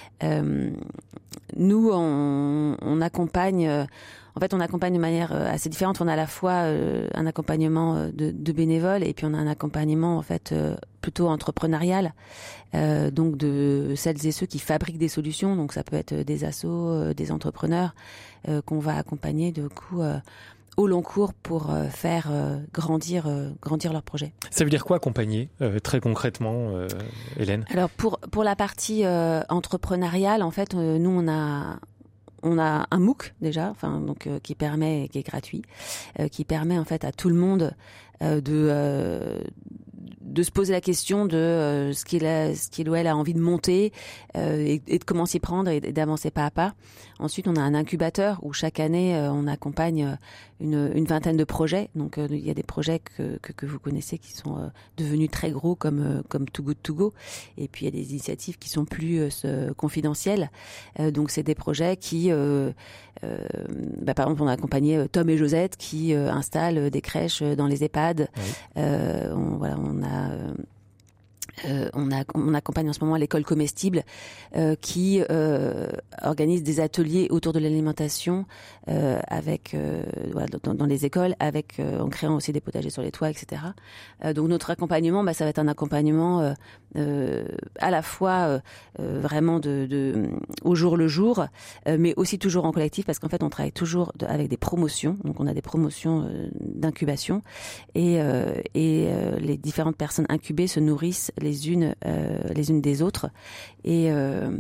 Nous, on accompagne, en fait, on accompagne de manière assez différente. On a à la fois un accompagnement de bénévoles et puis on a un accompagnement, en fait, plutôt entrepreneurial. Donc de celles et ceux qui fabriquent des solutions. Donc ça peut être des assos, des entrepreneurs qu'on va accompagner, du coup, au long cours pour faire grandir leur projet. Ça veut dire quoi accompagner très concrètement, Hélène? Alors pour la partie entrepreneuriale, en fait, nous on a un MOOC déjà, enfin donc qui est gratuit, qui permet en fait à tout le monde de se poser la question de ce qu'il ou elle a envie de monter et de comment s'y prendre et d'avancer pas à pas. Ensuite, on a un incubateur où chaque année, on accompagne une vingtaine de projets. Donc, il y a des projets que vous connaissez qui sont devenus très gros comme Too Good To Go. Et puis, il y a des initiatives qui sont plus confidentielles. Donc, c'est des projets qui... par exemple, on a accompagné Tom et Josette qui installent des crèches dans les EHPAD. Oui. On accompagne en ce moment l'école comestible qui organise des ateliers autour de l'alimentation avec dans les écoles, en créant aussi des potagers sur les toits, etc. Donc notre accompagnement, ça va être un accompagnement à la fois vraiment au jour le jour, mais aussi toujours en collectif parce qu'en fait on travaille toujours avec des promotions. Donc on a des promotions d'incubation et les différentes personnes incubées se nourrissent les unes des autres et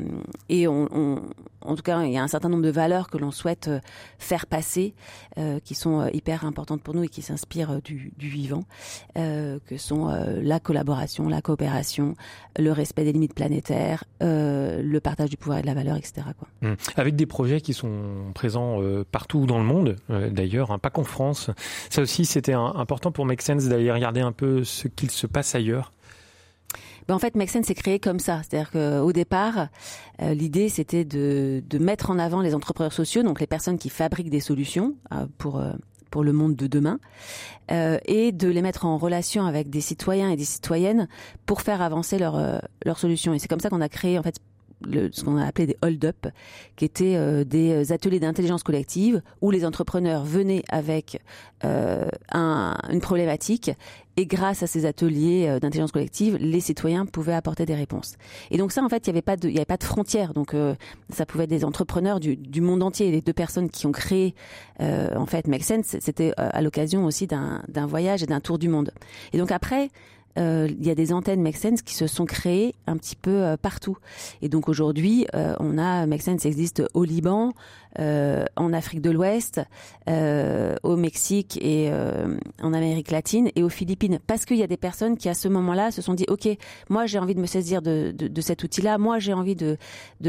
en tout cas il y a un certain nombre de valeurs que l'on souhaite faire passer qui sont hyper importantes pour nous et qui s'inspirent du vivant, que sont la collaboration, la coopération, le respect des limites planétaires, le partage du pouvoir et de la valeur, etc. quoi. Avec des projets qui sont présents partout dans le monde d'ailleurs, pas qu'en France. Ça aussi c'était important pour Make Sense d'aller regarder un peu ce qu'il se passe ailleurs. En fait, Make Sense s'est créé comme ça. C'est-à-dire qu'au départ, l'idée, c'était de mettre en avant les entrepreneurs sociaux, donc les personnes qui fabriquent des solutions pour le monde de demain, et de les mettre en relation avec des citoyens et des citoyennes pour faire avancer leurs solutions. Et c'est comme ça qu'on a créé, en fait, ce qu'on a appelé des hold-up, qui étaient des ateliers d'intelligence collective où les entrepreneurs venaient avec une problématique et grâce à ces ateliers d'intelligence collective, les citoyens pouvaient apporter des réponses. Et donc ça, en fait, il n'y avait pas de frontières. Donc ça pouvait être des entrepreneurs du monde entier. Les 2 personnes qui ont créé en fait Make Sense, c'était à l'occasion aussi d'un voyage et d'un tour du monde. Et donc après, il y a des antennes Make Sense qui se sont créées un petit peu partout. Et donc aujourd'hui, on a Make Sense existe au Liban, en Afrique de l'Ouest, au Mexique et en Amérique latine et aux Philippines. Parce qu'il y a des personnes qui à ce moment-là se sont dit ok, moi j'ai envie de me saisir de cet outil-là, moi j'ai envie de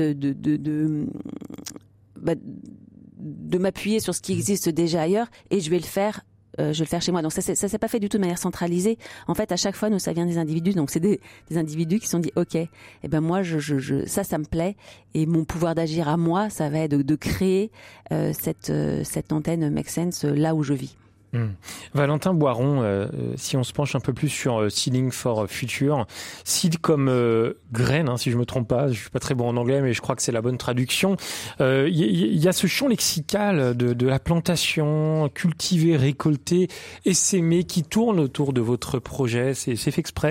m'appuyer sur ce qui existe déjà ailleurs et je vais le faire chez moi. Donc ça s'est pas fait du tout de manière centralisée. En fait, à chaque fois, ça vient des individus. Donc c'est des individus qui se sont dit, ok, moi, ça me plaît. Et mon pouvoir d'agir à moi, ça va être de créer cette antenne Make Sense là où je vis. Valentin Boiron, si on se penche un peu plus sur Seeding for Future, seed comme graine, si je me trompe pas, je suis pas très bon en anglais, mais je crois que c'est la bonne traduction. Il y a ce champ lexical de la plantation, cultiver, récolter, essaimer, qui tourne autour de votre projet. C'est fait exprès ?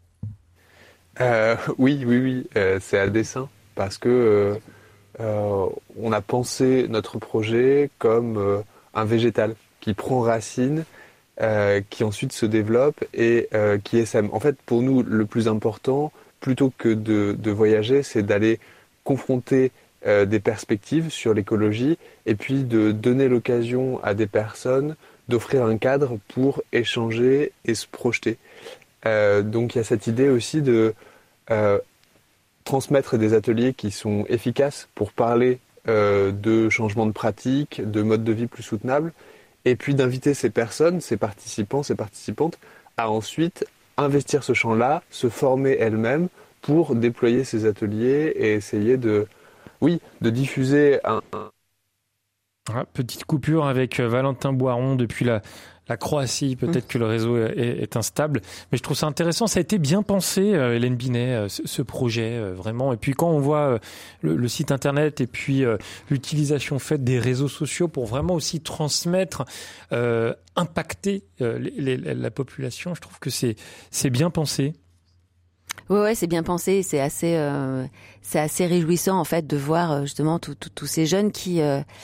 Oui, c'est à dessein, parce que on a pensé notre projet comme un végétal qui prend racine, qui ensuite se développe et qui essaime. En fait, pour nous, le plus important, plutôt que de voyager, c'est d'aller confronter des perspectives sur l'écologie et puis de donner l'occasion à des personnes d'offrir un cadre pour échanger et se projeter. Donc il y a cette idée aussi de transmettre des ateliers qui sont efficaces pour parler de changement de pratique, de mode de vie plus soutenable, et puis d'inviter ces personnes, ces participants, ces participantes, à ensuite investir ce champ-là, se former elles-mêmes pour déployer ces ateliers et essayer de diffuser Petite coupure avec Valentin Boiron depuis la Croatie. Peut-être que le réseau est instable. Mais je trouve ça intéressant. Ça a été bien pensé, Hélène Binet, ce projet, vraiment. Et puis quand on voit le site internet et puis l'utilisation faite des réseaux sociaux pour vraiment aussi transmettre, impacter la population, je trouve que c'est bien pensé. Ouais, c'est bien pensé. C'est assez réjouissant en fait de voir justement tous ces jeunes qui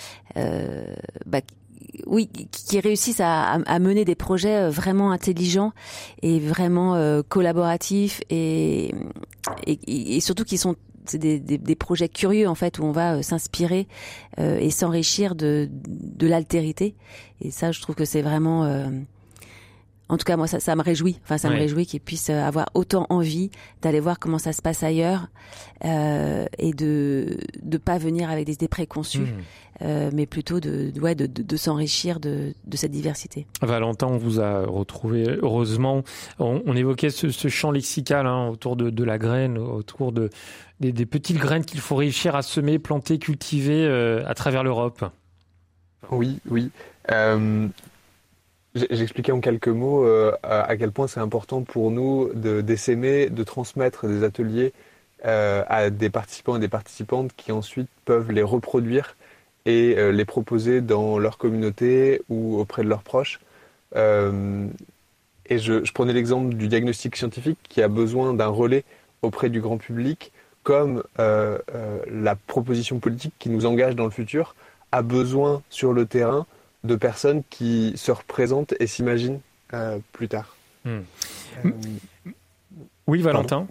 réussissent à mener des projets vraiment intelligents et vraiment collaboratifs et surtout qui sont c'est des projets curieux en fait où on va s'inspirer et s'enrichir de l'altérité. Et ça, je trouve que c'est vraiment en tout cas, moi, ça me réjouit. Enfin, ça me réjouit qu'ils puissent avoir autant envie d'aller voir comment ça se passe ailleurs et de pas venir avec des idées préconçues, mais plutôt de s'enrichir de cette diversité. Valentin, on vous a retrouvé heureusement. On évoquait ce champ lexical autour de la graine, autour des petites graines qu'il faut réussir à semer, planter, cultiver à travers l'Europe. Oui. J'expliquais en quelques mots à quel point c'est important pour nous d'essaimer, de transmettre des ateliers à des participants et des participantes qui ensuite peuvent les reproduire et les proposer dans leur communauté ou auprès de leurs proches. Et je prenais l'exemple du diagnostic scientifique qui a besoin d'un relais auprès du grand public, comme la proposition politique qui nous engage dans le futur a besoin sur le terrain de personnes qui se représentent et s'imaginent plus tard. Oui, Valentin.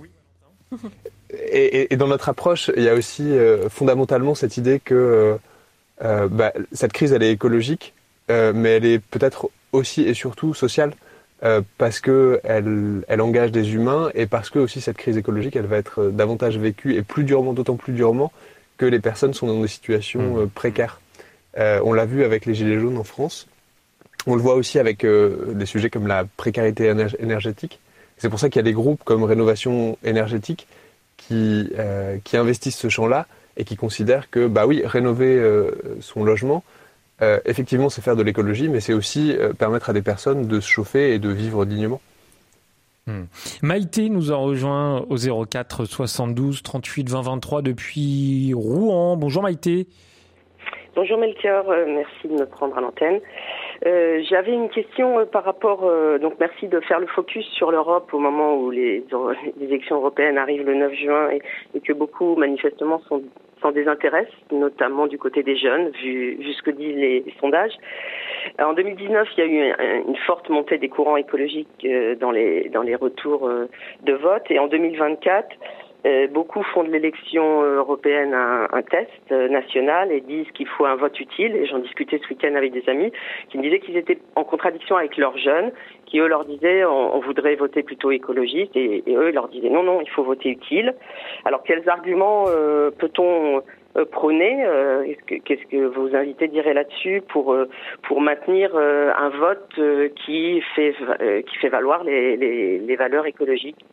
Et dans notre approche, il y a aussi fondamentalement cette idée que cette crise, elle est écologique, mais elle est peut-être aussi et surtout sociale, parce qu'elle engage des humains et parce que aussi cette crise écologique, elle va être davantage vécue et plus durement, d'autant plus durement que les personnes sont dans des situations précaires. On l'a vu avec les Gilets jaunes en France. On le voit aussi avec des sujets comme la précarité énergétique. C'est pour ça qu'il y a des groupes comme Rénovation énergétique qui investissent ce champ-là et qui considèrent que, rénover son logement, effectivement, c'est faire de l'écologie, mais c'est aussi permettre à des personnes de se chauffer et de vivre dignement. Maïté nous a rejoint au 04 72 38 20 23 depuis Rouen. Bonjour Maïté. Bonjour Melchior, merci de me prendre à l'antenne. J'avais une question par rapport, donc merci de faire le focus sur l'Europe au moment où les élections européennes arrivent le 9 juin et que beaucoup manifestement s'en désintéressent, notamment du côté des jeunes, vu ce que disent les sondages. En 2019, il y a eu une forte montée des courants écologiques dans les retours de vote, et en 2024, beaucoup font de l'élection européenne un test national et disent qu'il faut un vote utile. Et j'en discutais ce week-end avec des amis qui me disaient qu'ils étaient en contradiction avec leurs jeunes, qui eux leur disaient on voudrait voter plutôt écologiste, et eux leur disaient non, il faut voter utile. Alors quels arguments peut-on prôner, qu'est-ce que vos invités diraient là-dessus pour maintenir un vote qui fait valoir les valeurs écologiques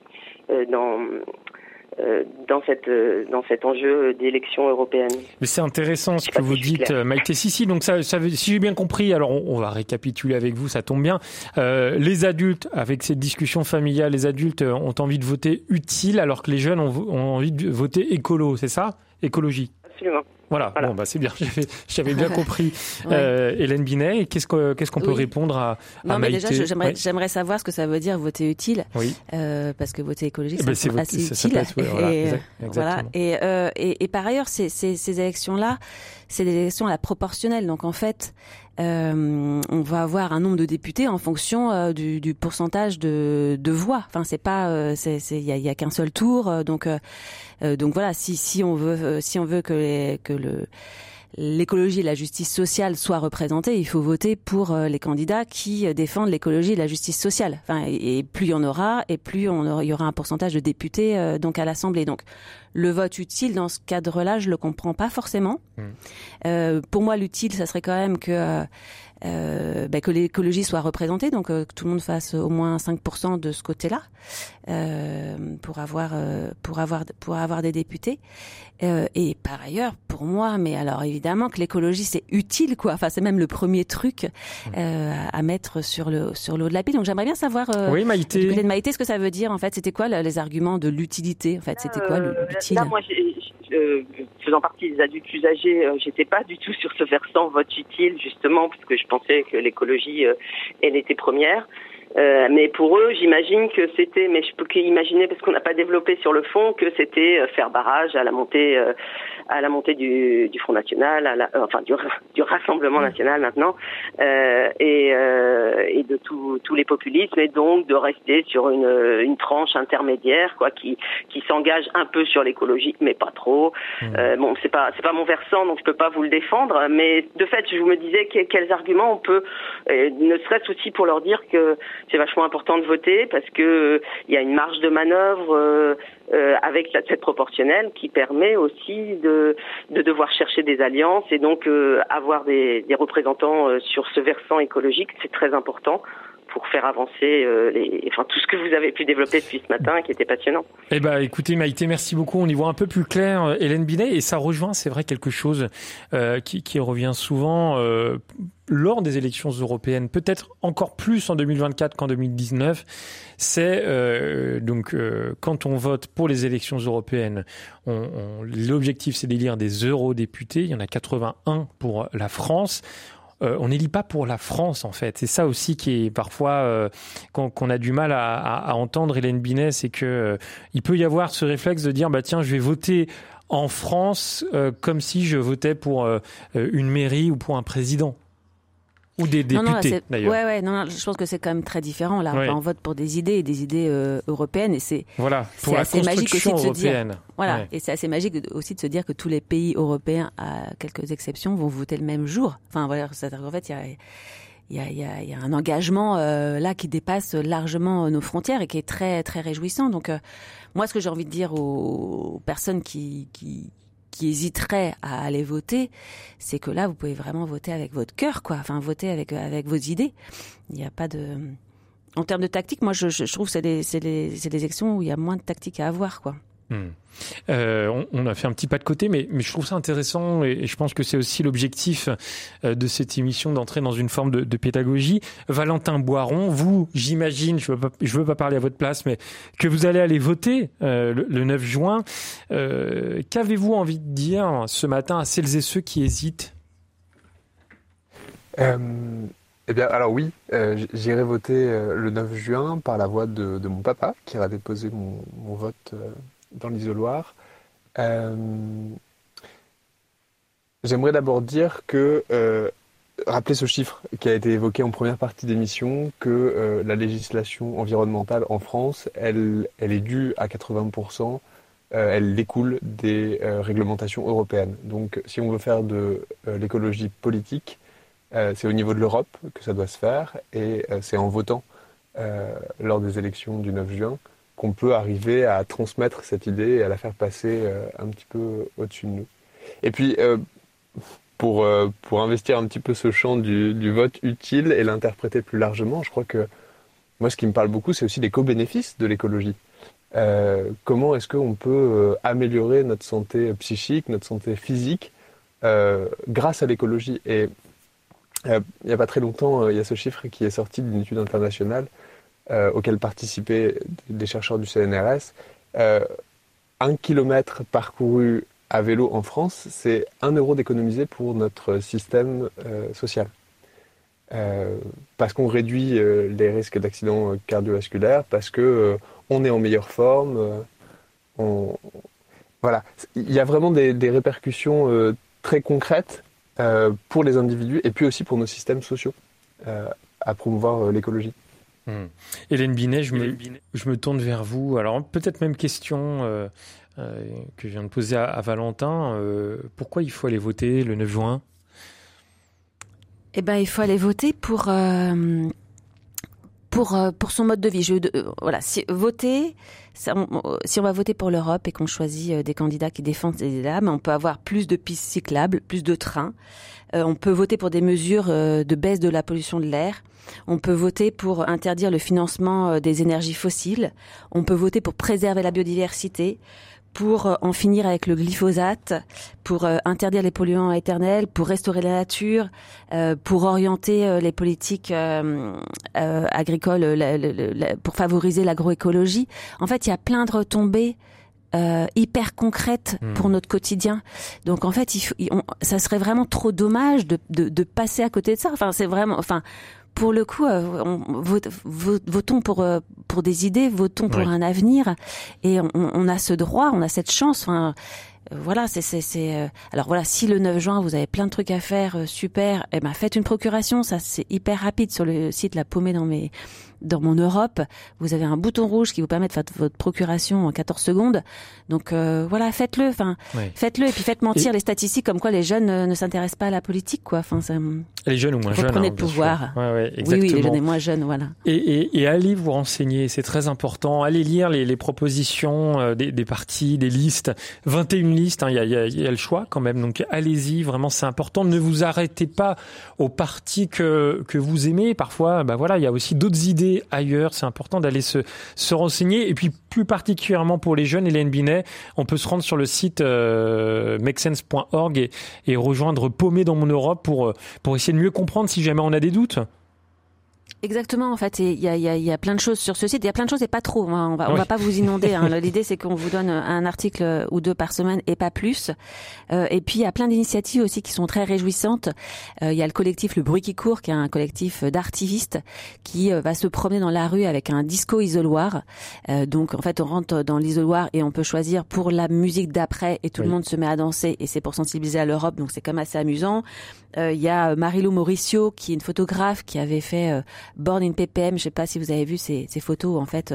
dans cet enjeu d'élection européenne. Mais c'est intéressant ce que vous dites, Maïté. Si, donc ça, si j'ai bien compris, alors on va récapituler avec vous, ça tombe bien. Les adultes, avec cette discussion familiale, les adultes ont envie de voter utile, alors que les jeunes ont envie de voter écolo, c'est ça? Écologie. Absolument. Voilà. Bon, c'est bien. J'avais bien compris. Hélène Binet, qu'est-ce qu'on peut répondre à Maïté? Déjà, j'aimerais savoir ce que ça veut dire voter utile. Oui. Parce que voter écologique, c'est assez utile. Et par ailleurs, ces élections-là, c'est des élections à la proportionnelle. Donc en fait, on va avoir un nombre de députés en fonction du pourcentage de voix. Enfin, c'est pas, il y a qu'un seul tour. Donc voilà, si on veut que l'écologie et la justice sociale soient représentées, il faut voter pour les candidats qui défendent l'écologie et la justice sociale. Enfin, et plus il y en aura, et plus il y aura un pourcentage de députés donc à l'Assemblée. Donc le vote utile dans ce cadre-là, je le comprends pas forcément. Pour moi, l'utile, ça serait quand même que l'écologie soit représentée, donc que tout le monde fasse au moins 5% de ce côté-là pour avoir des députés. Et par ailleurs, pour moi, mais alors évidemment que l'écologie c'est utile, quoi. Enfin, c'est même le premier truc à mettre sur le haut de la pile. Donc j'aimerais bien savoir oui, Maïté. Du côté de Maïté, ce que ça veut dire en fait. C'était quoi les arguments de l'utilité? En fait, c'était quoi l'utile? Là, moi, faisant partie des adultes plus âgés, j'étais pas du tout sur ce versant vote utile, justement, parce que je pensais que l'écologie, elle était première. Mais pour eux, j'imagine que c'était, mais je peux qu'imaginer, parce qu'on n'a pas développé sur le fond, que c'était faire barrage à la montée du Front National, du Rassemblement National maintenant, et de tous les populismes, et donc de rester sur une tranche intermédiaire, quoi, qui s'engage un peu sur l'écologie, mais pas trop. Bon, c'est pas mon versant, donc je peux pas vous le défendre, mais de fait, je me disais quels arguments on peut, ne serait-ce aussi pour leur dire que c'est vachement important de voter, parce que il y a une marge de manœuvre avec cette proportionnelle qui permet aussi de devoir chercher des alliances, et donc avoir des représentants sur ce versant écologique, c'est très important pour faire avancer tout ce que vous avez pu développer depuis ce matin, qui était passionnant. Eh ben, écoutez, Maïté, merci beaucoup. On y voit un peu plus clair, Hélène Binet, et ça rejoint, c'est vrai, quelque chose qui revient souvent lors des élections européennes, peut-être encore plus en 2024 qu'en 2019. C'est quand on vote pour les élections européennes, l'objectif c'est d'élire des eurodéputés. Il y en a 81 pour la France. On n'élit pas pour la France, en fait. C'est ça aussi qui est parfois qu'on a du mal à entendre, Hélène Binet, c'est que il peut y avoir ce réflexe de dire tiens, je vais voter en France comme si je votais pour une mairie ou pour un président. Ou des députés, d'ailleurs. Non, je pense que c'est quand même très différent. Là, on vote pour des idées européennes, et c'est pour la assez magique aussi de se dire. Voilà, et c'est assez magique aussi de se dire que tous les pays européens, à quelques exceptions, vont voter le même jour. Enfin voilà, en fait, il y a un engagement là qui dépasse largement nos frontières et qui est très très réjouissant. Donc moi, ce que j'ai envie de dire aux personnes qui hésiteraient à aller voter, c'est que là, vous pouvez vraiment voter avec votre cœur, quoi. Enfin, voter avec vos idées. Il n'y a pas de... En termes de tactique, moi, je trouve que c'est des élections où il y a moins de tactique à avoir, quoi. On a fait un petit pas de côté, mais je trouve ça intéressant et je pense que c'est aussi l'objectif de cette émission d'entrer dans une forme de pédagogie. Valentin Boiron, vous, j'imagine, je veux pas parler à votre place, mais que vous allez aller voter le 9 juin. Qu'avez-vous envie de dire ce matin à celles et ceux qui hésitent ? Eh bien, alors oui, j'irai voter le 9 juin par la voix de mon papa, qui ira déposer mon vote dans l'isoloir. J'aimerais d'abord dire que, rappeler ce chiffre qui a été évoqué en première partie d'émission, que la législation environnementale en France, elle est due à 80%, elle découle des réglementations européennes. Donc si on veut faire de l'écologie politique, c'est au niveau de l'Europe que ça doit se faire, et c'est en votant lors des élections du 9 juin qu'on peut arriver à transmettre cette idée et à la faire passer un petit peu au-dessus de nous. Et puis, pour investir un petit peu ce champ du vote utile et l'interpréter plus largement, je crois que moi, ce qui me parle beaucoup, c'est aussi les co-bénéfices de l'écologie. Comment est-ce qu'on peut améliorer notre santé psychique, notre santé physique grâce à l'écologie ? Et il n'y a pas très longtemps, il y a ce chiffre qui est sorti d'une étude internationale auquel participaient des chercheurs du CNRS. 1 kilomètre parcouru à vélo en France, c'est 1 euro d'économiser pour notre système social. Parce qu'on réduit les risques d'accidents cardiovasculaires, parce que on est en meilleure forme. Voilà. Il y a vraiment des répercussions très concrètes pour les individus et puis aussi pour nos systèmes sociaux à promouvoir l'écologie. Hélène Binet, je me tourne vers vous. Alors peut-être même question que je viens de poser à Valentin. Pourquoi il faut aller voter le 9 juin ? Eh ben, il faut aller voter pour son mode de vie. Voilà, si on va voter pour l'Europe et qu'on choisit des candidats qui défendent ces idées-là, mais on peut avoir plus de pistes cyclables, plus de trains. On peut voter pour des mesures de baisse de la pollution de l'air. On peut voter pour interdire le financement des énergies fossiles. On peut voter pour préserver la biodiversité, pour en finir avec le glyphosate, pour interdire les polluants éternels, pour restaurer la nature, pour orienter les politiques agricoles, pour favoriser l'agroécologie. En fait, il y a plein de retombées hyper concrètes pour notre quotidien. Donc en fait, ça serait vraiment trop dommage de passer à côté de ça. Enfin, c'est vraiment... Pour le coup, votons pour des idées, votons pour un avenir, et on a ce droit, on a cette chance. Voilà, alors voilà, si le 9 juin vous avez plein de trucs à faire, super, eh ben faites une procuration, ça c'est hyper rapide sur le site La Paumée dans mon Europe. Vous avez un bouton rouge qui vous permet de faire votre procuration en 14 secondes. Donc voilà, faites-le, faites-le, et puis faites mentir les statistiques comme quoi les jeunes ne s'intéressent pas à la politique, quoi. Les jeunes ou moins jeunes. Reprenez le pouvoir. Ouais, exactement. Oui, les jeunes et moins jeunes, voilà. Et allez vous renseigner, c'est très important. Allez lire les propositions des partis, des listes. 21 listes, il y a le choix quand même. Donc allez-y, vraiment c'est important. Ne vous arrêtez pas aux partis que vous aimez. Parfois, voilà, il y a aussi d'autres idées ailleurs. C'est important d'aller se renseigner. Et puis plus particulièrement pour les jeunes, Hélène Binet, on peut se rendre sur le site makesense.org et rejoindre Paumée dans mon Europe pour essayer de mieux comprendre si jamais on a des doutes. Exactement, en fait, il y a plein de choses sur ce site. Il y a plein de choses et pas trop. On va pas vous inonder. L'idée, c'est qu'on vous donne un article ou deux par semaine et pas plus. Et puis il y a plein d'initiatives aussi qui sont très réjouissantes. Il y a le collectif Le Bruit qui court, qui est un collectif d'artivistes qui va se promener dans la rue avec un disco isoloir. Donc en fait, on rentre dans l'isoloir et on peut choisir pour la musique d'après et tout le monde se met à danser, et c'est pour sensibiliser à l'Europe. Donc c'est quand même assez amusant. Il y a Marilou Mauricio, qui est une photographe qui avait fait Born in ppm, je sais pas si vous avez vu ces photos, en fait,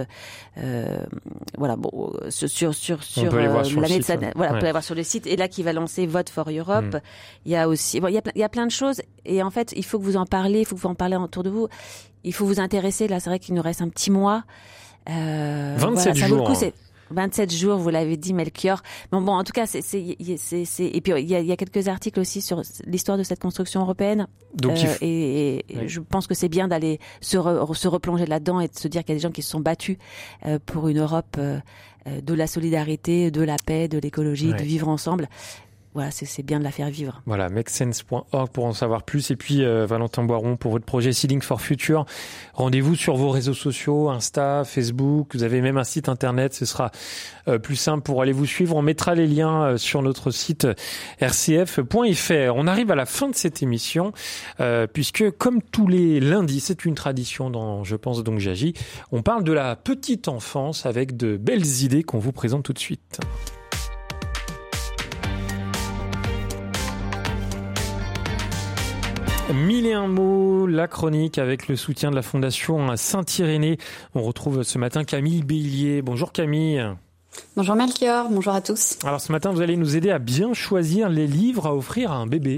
voilà, bon, sur on peut les voir sur le site, voilà, on peut les voir sur le site, et là qui va lancer Vote for Europe. Il y a aussi, il y a plein de choses, et en fait, il faut que vous en parlez, il faut que vous en parlez autour de vous, il faut vous intéresser. Là, c'est vrai qu'il nous reste un petit mois. 27 jours. 27 jours, vous l'avez dit, Melchior. Bon, en tout cas, et puis il y a quelques articles aussi sur l'histoire de cette construction européenne. Donc, je pense que c'est bien d'aller se replonger là-dedans et de se dire qu'il y a des gens qui se sont battus pour une Europe de la solidarité, de la paix, de l'écologie, de vivre ensemble. Voilà, c'est bien de la faire vivre. Voilà, makesense.org pour en savoir plus. Et puis, Valentin Boiron, pour votre projet Seeding for Future, rendez-vous sur vos réseaux sociaux, Insta, Facebook. Vous avez même un site internet. Ce sera plus simple pour aller vous suivre. On mettra les liens sur notre site rcf.fr. On arrive à la fin de cette émission, puisque comme tous les lundis, c'est une tradition dans Je pense donc j'agis. On parle de la petite enfance avec de belles idées qu'on vous présente tout de suite. 1001 mots, la chronique avec le soutien de la Fondation Saint-Irénée. On retrouve ce matin Camille Bélier. Bonjour Camille. Bonjour Melchior, bonjour à tous. Alors ce matin, vous allez nous aider à bien choisir les livres à offrir à un bébé.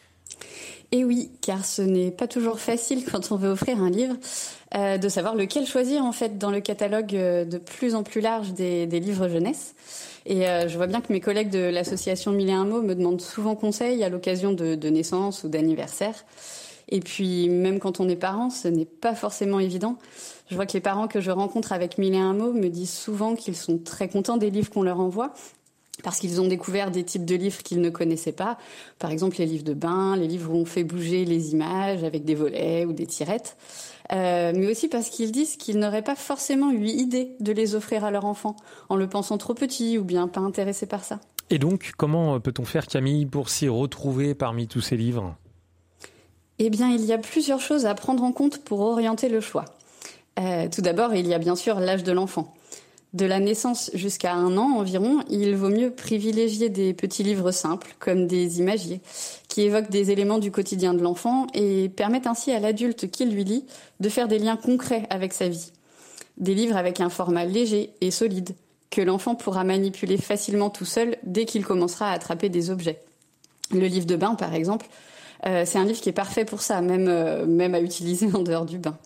Et oui, car ce n'est pas toujours facile quand on veut offrir un livre, de savoir lequel choisir en fait dans le catalogue de plus en plus large des livres jeunesse. Et je vois bien que mes collègues de l'association 1001 mots me demandent souvent conseil à l'occasion de naissance ou d'anniversaire. Et puis même quand on est parent, ce n'est pas forcément évident. Je vois que les parents que je rencontre avec 1001 mots me disent souvent qu'ils sont très contents des livres qu'on leur envoie, parce qu'ils ont découvert des types de livres qu'ils ne connaissaient pas. Par exemple, les livres de bain, les livres où on fait bouger les images avec des volets ou des tirettes. Mais aussi parce qu'ils disent qu'ils n'auraient pas forcément eu idée de les offrir à leur enfant, en le pensant trop petit ou bien pas intéressé par ça. Et donc, comment peut-on faire, Camille, pour s'y retrouver parmi tous ces livres ? Eh bien, il y a plusieurs choses à prendre en compte pour orienter le choix. Tout d'abord, il y a bien sûr l'âge de l'enfant. De la naissance jusqu'à 1 an environ, il vaut mieux privilégier des petits livres simples, comme des imagiers, qui évoquent des éléments du quotidien de l'enfant et permettent ainsi à l'adulte qui lui lit de faire des liens concrets avec sa vie. Des livres avec un format léger et solide, que l'enfant pourra manipuler facilement tout seul dès qu'il commencera à attraper des objets. Le livre de bain, par exemple, c'est un livre qui est parfait pour ça, même à utiliser en dehors du bain.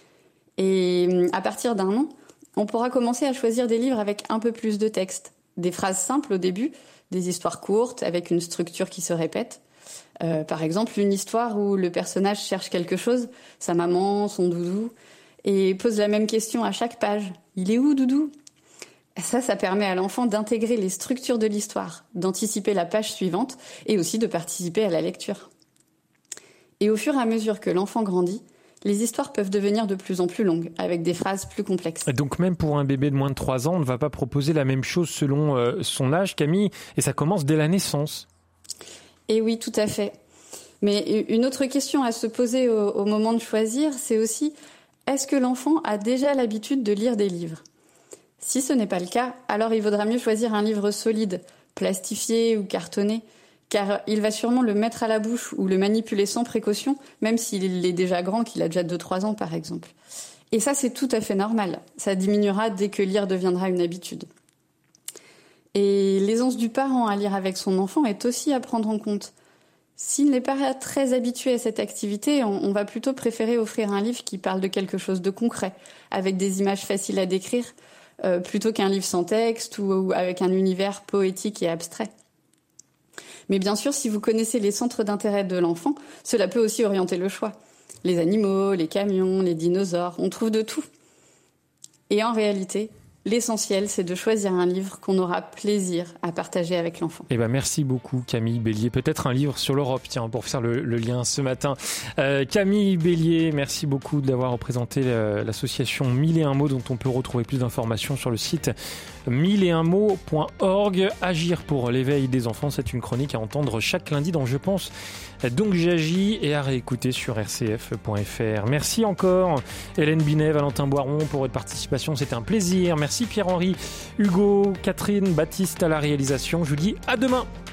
Et à partir d'1 an, on pourra commencer à choisir des livres avec un peu plus de texte. Des phrases simples au début, des histoires courtes avec une structure qui se répète. Par exemple, une histoire où le personnage cherche quelque chose, sa maman, son doudou, et pose la même question à chaque page. Il est où, doudou ? Ça permet à l'enfant d'intégrer les structures de l'histoire, d'anticiper la page suivante et aussi de participer à la lecture. Et au fur et à mesure que l'enfant grandit, les histoires peuvent devenir de plus en plus longues, avec des phrases plus complexes. Donc même pour un bébé de moins de 3 ans, on ne va pas proposer la même chose selon son âge, Camille, et ça commence dès la naissance. Et oui, tout à fait. Mais une autre question à se poser au moment de choisir, c'est aussi, est-ce que l'enfant a déjà l'habitude de lire des livres ? Si ce n'est pas le cas, alors il vaudra mieux choisir un livre solide, plastifié ou cartonné, car il va sûrement le mettre à la bouche ou le manipuler sans précaution, même s'il est déjà grand, qu'il a déjà 2-3 ans par exemple. Et ça, c'est tout à fait normal. Ça diminuera dès que lire deviendra une habitude. Et l'aisance du parent à lire avec son enfant est aussi à prendre en compte. S'il n'est pas très habitué à cette activité, on va plutôt préférer offrir un livre qui parle de quelque chose de concret, avec des images faciles à décrire, plutôt qu'un livre sans texte ou avec un univers poétique et abstrait. Mais bien sûr, si vous connaissez les centres d'intérêt de l'enfant, cela peut aussi orienter le choix. Les animaux, les camions, les dinosaures, on trouve de tout. Et en réalité, l'essentiel, c'est de choisir un livre qu'on aura plaisir à partager avec l'enfant. Eh ben, merci beaucoup Camille Bélier. Peut-être un livre sur l'Europe, tiens, pour faire le lien ce matin. Camille Bélier, merci beaucoup d'avoir représenté l'association 1001 mots, dont on peut retrouver plus d'informations sur le site 1001mots.org. Agir pour l'éveil des enfants, c'est une chronique à entendre chaque lundi dans Je pense donc j'agis et à réécouter sur rcf.fr. Merci encore Hélène Binet, Valentin Boiron pour votre participation, c'était un plaisir. Merci Pierre-Henri, Hugo, Catherine, Baptiste à la réalisation. Je vous dis à demain.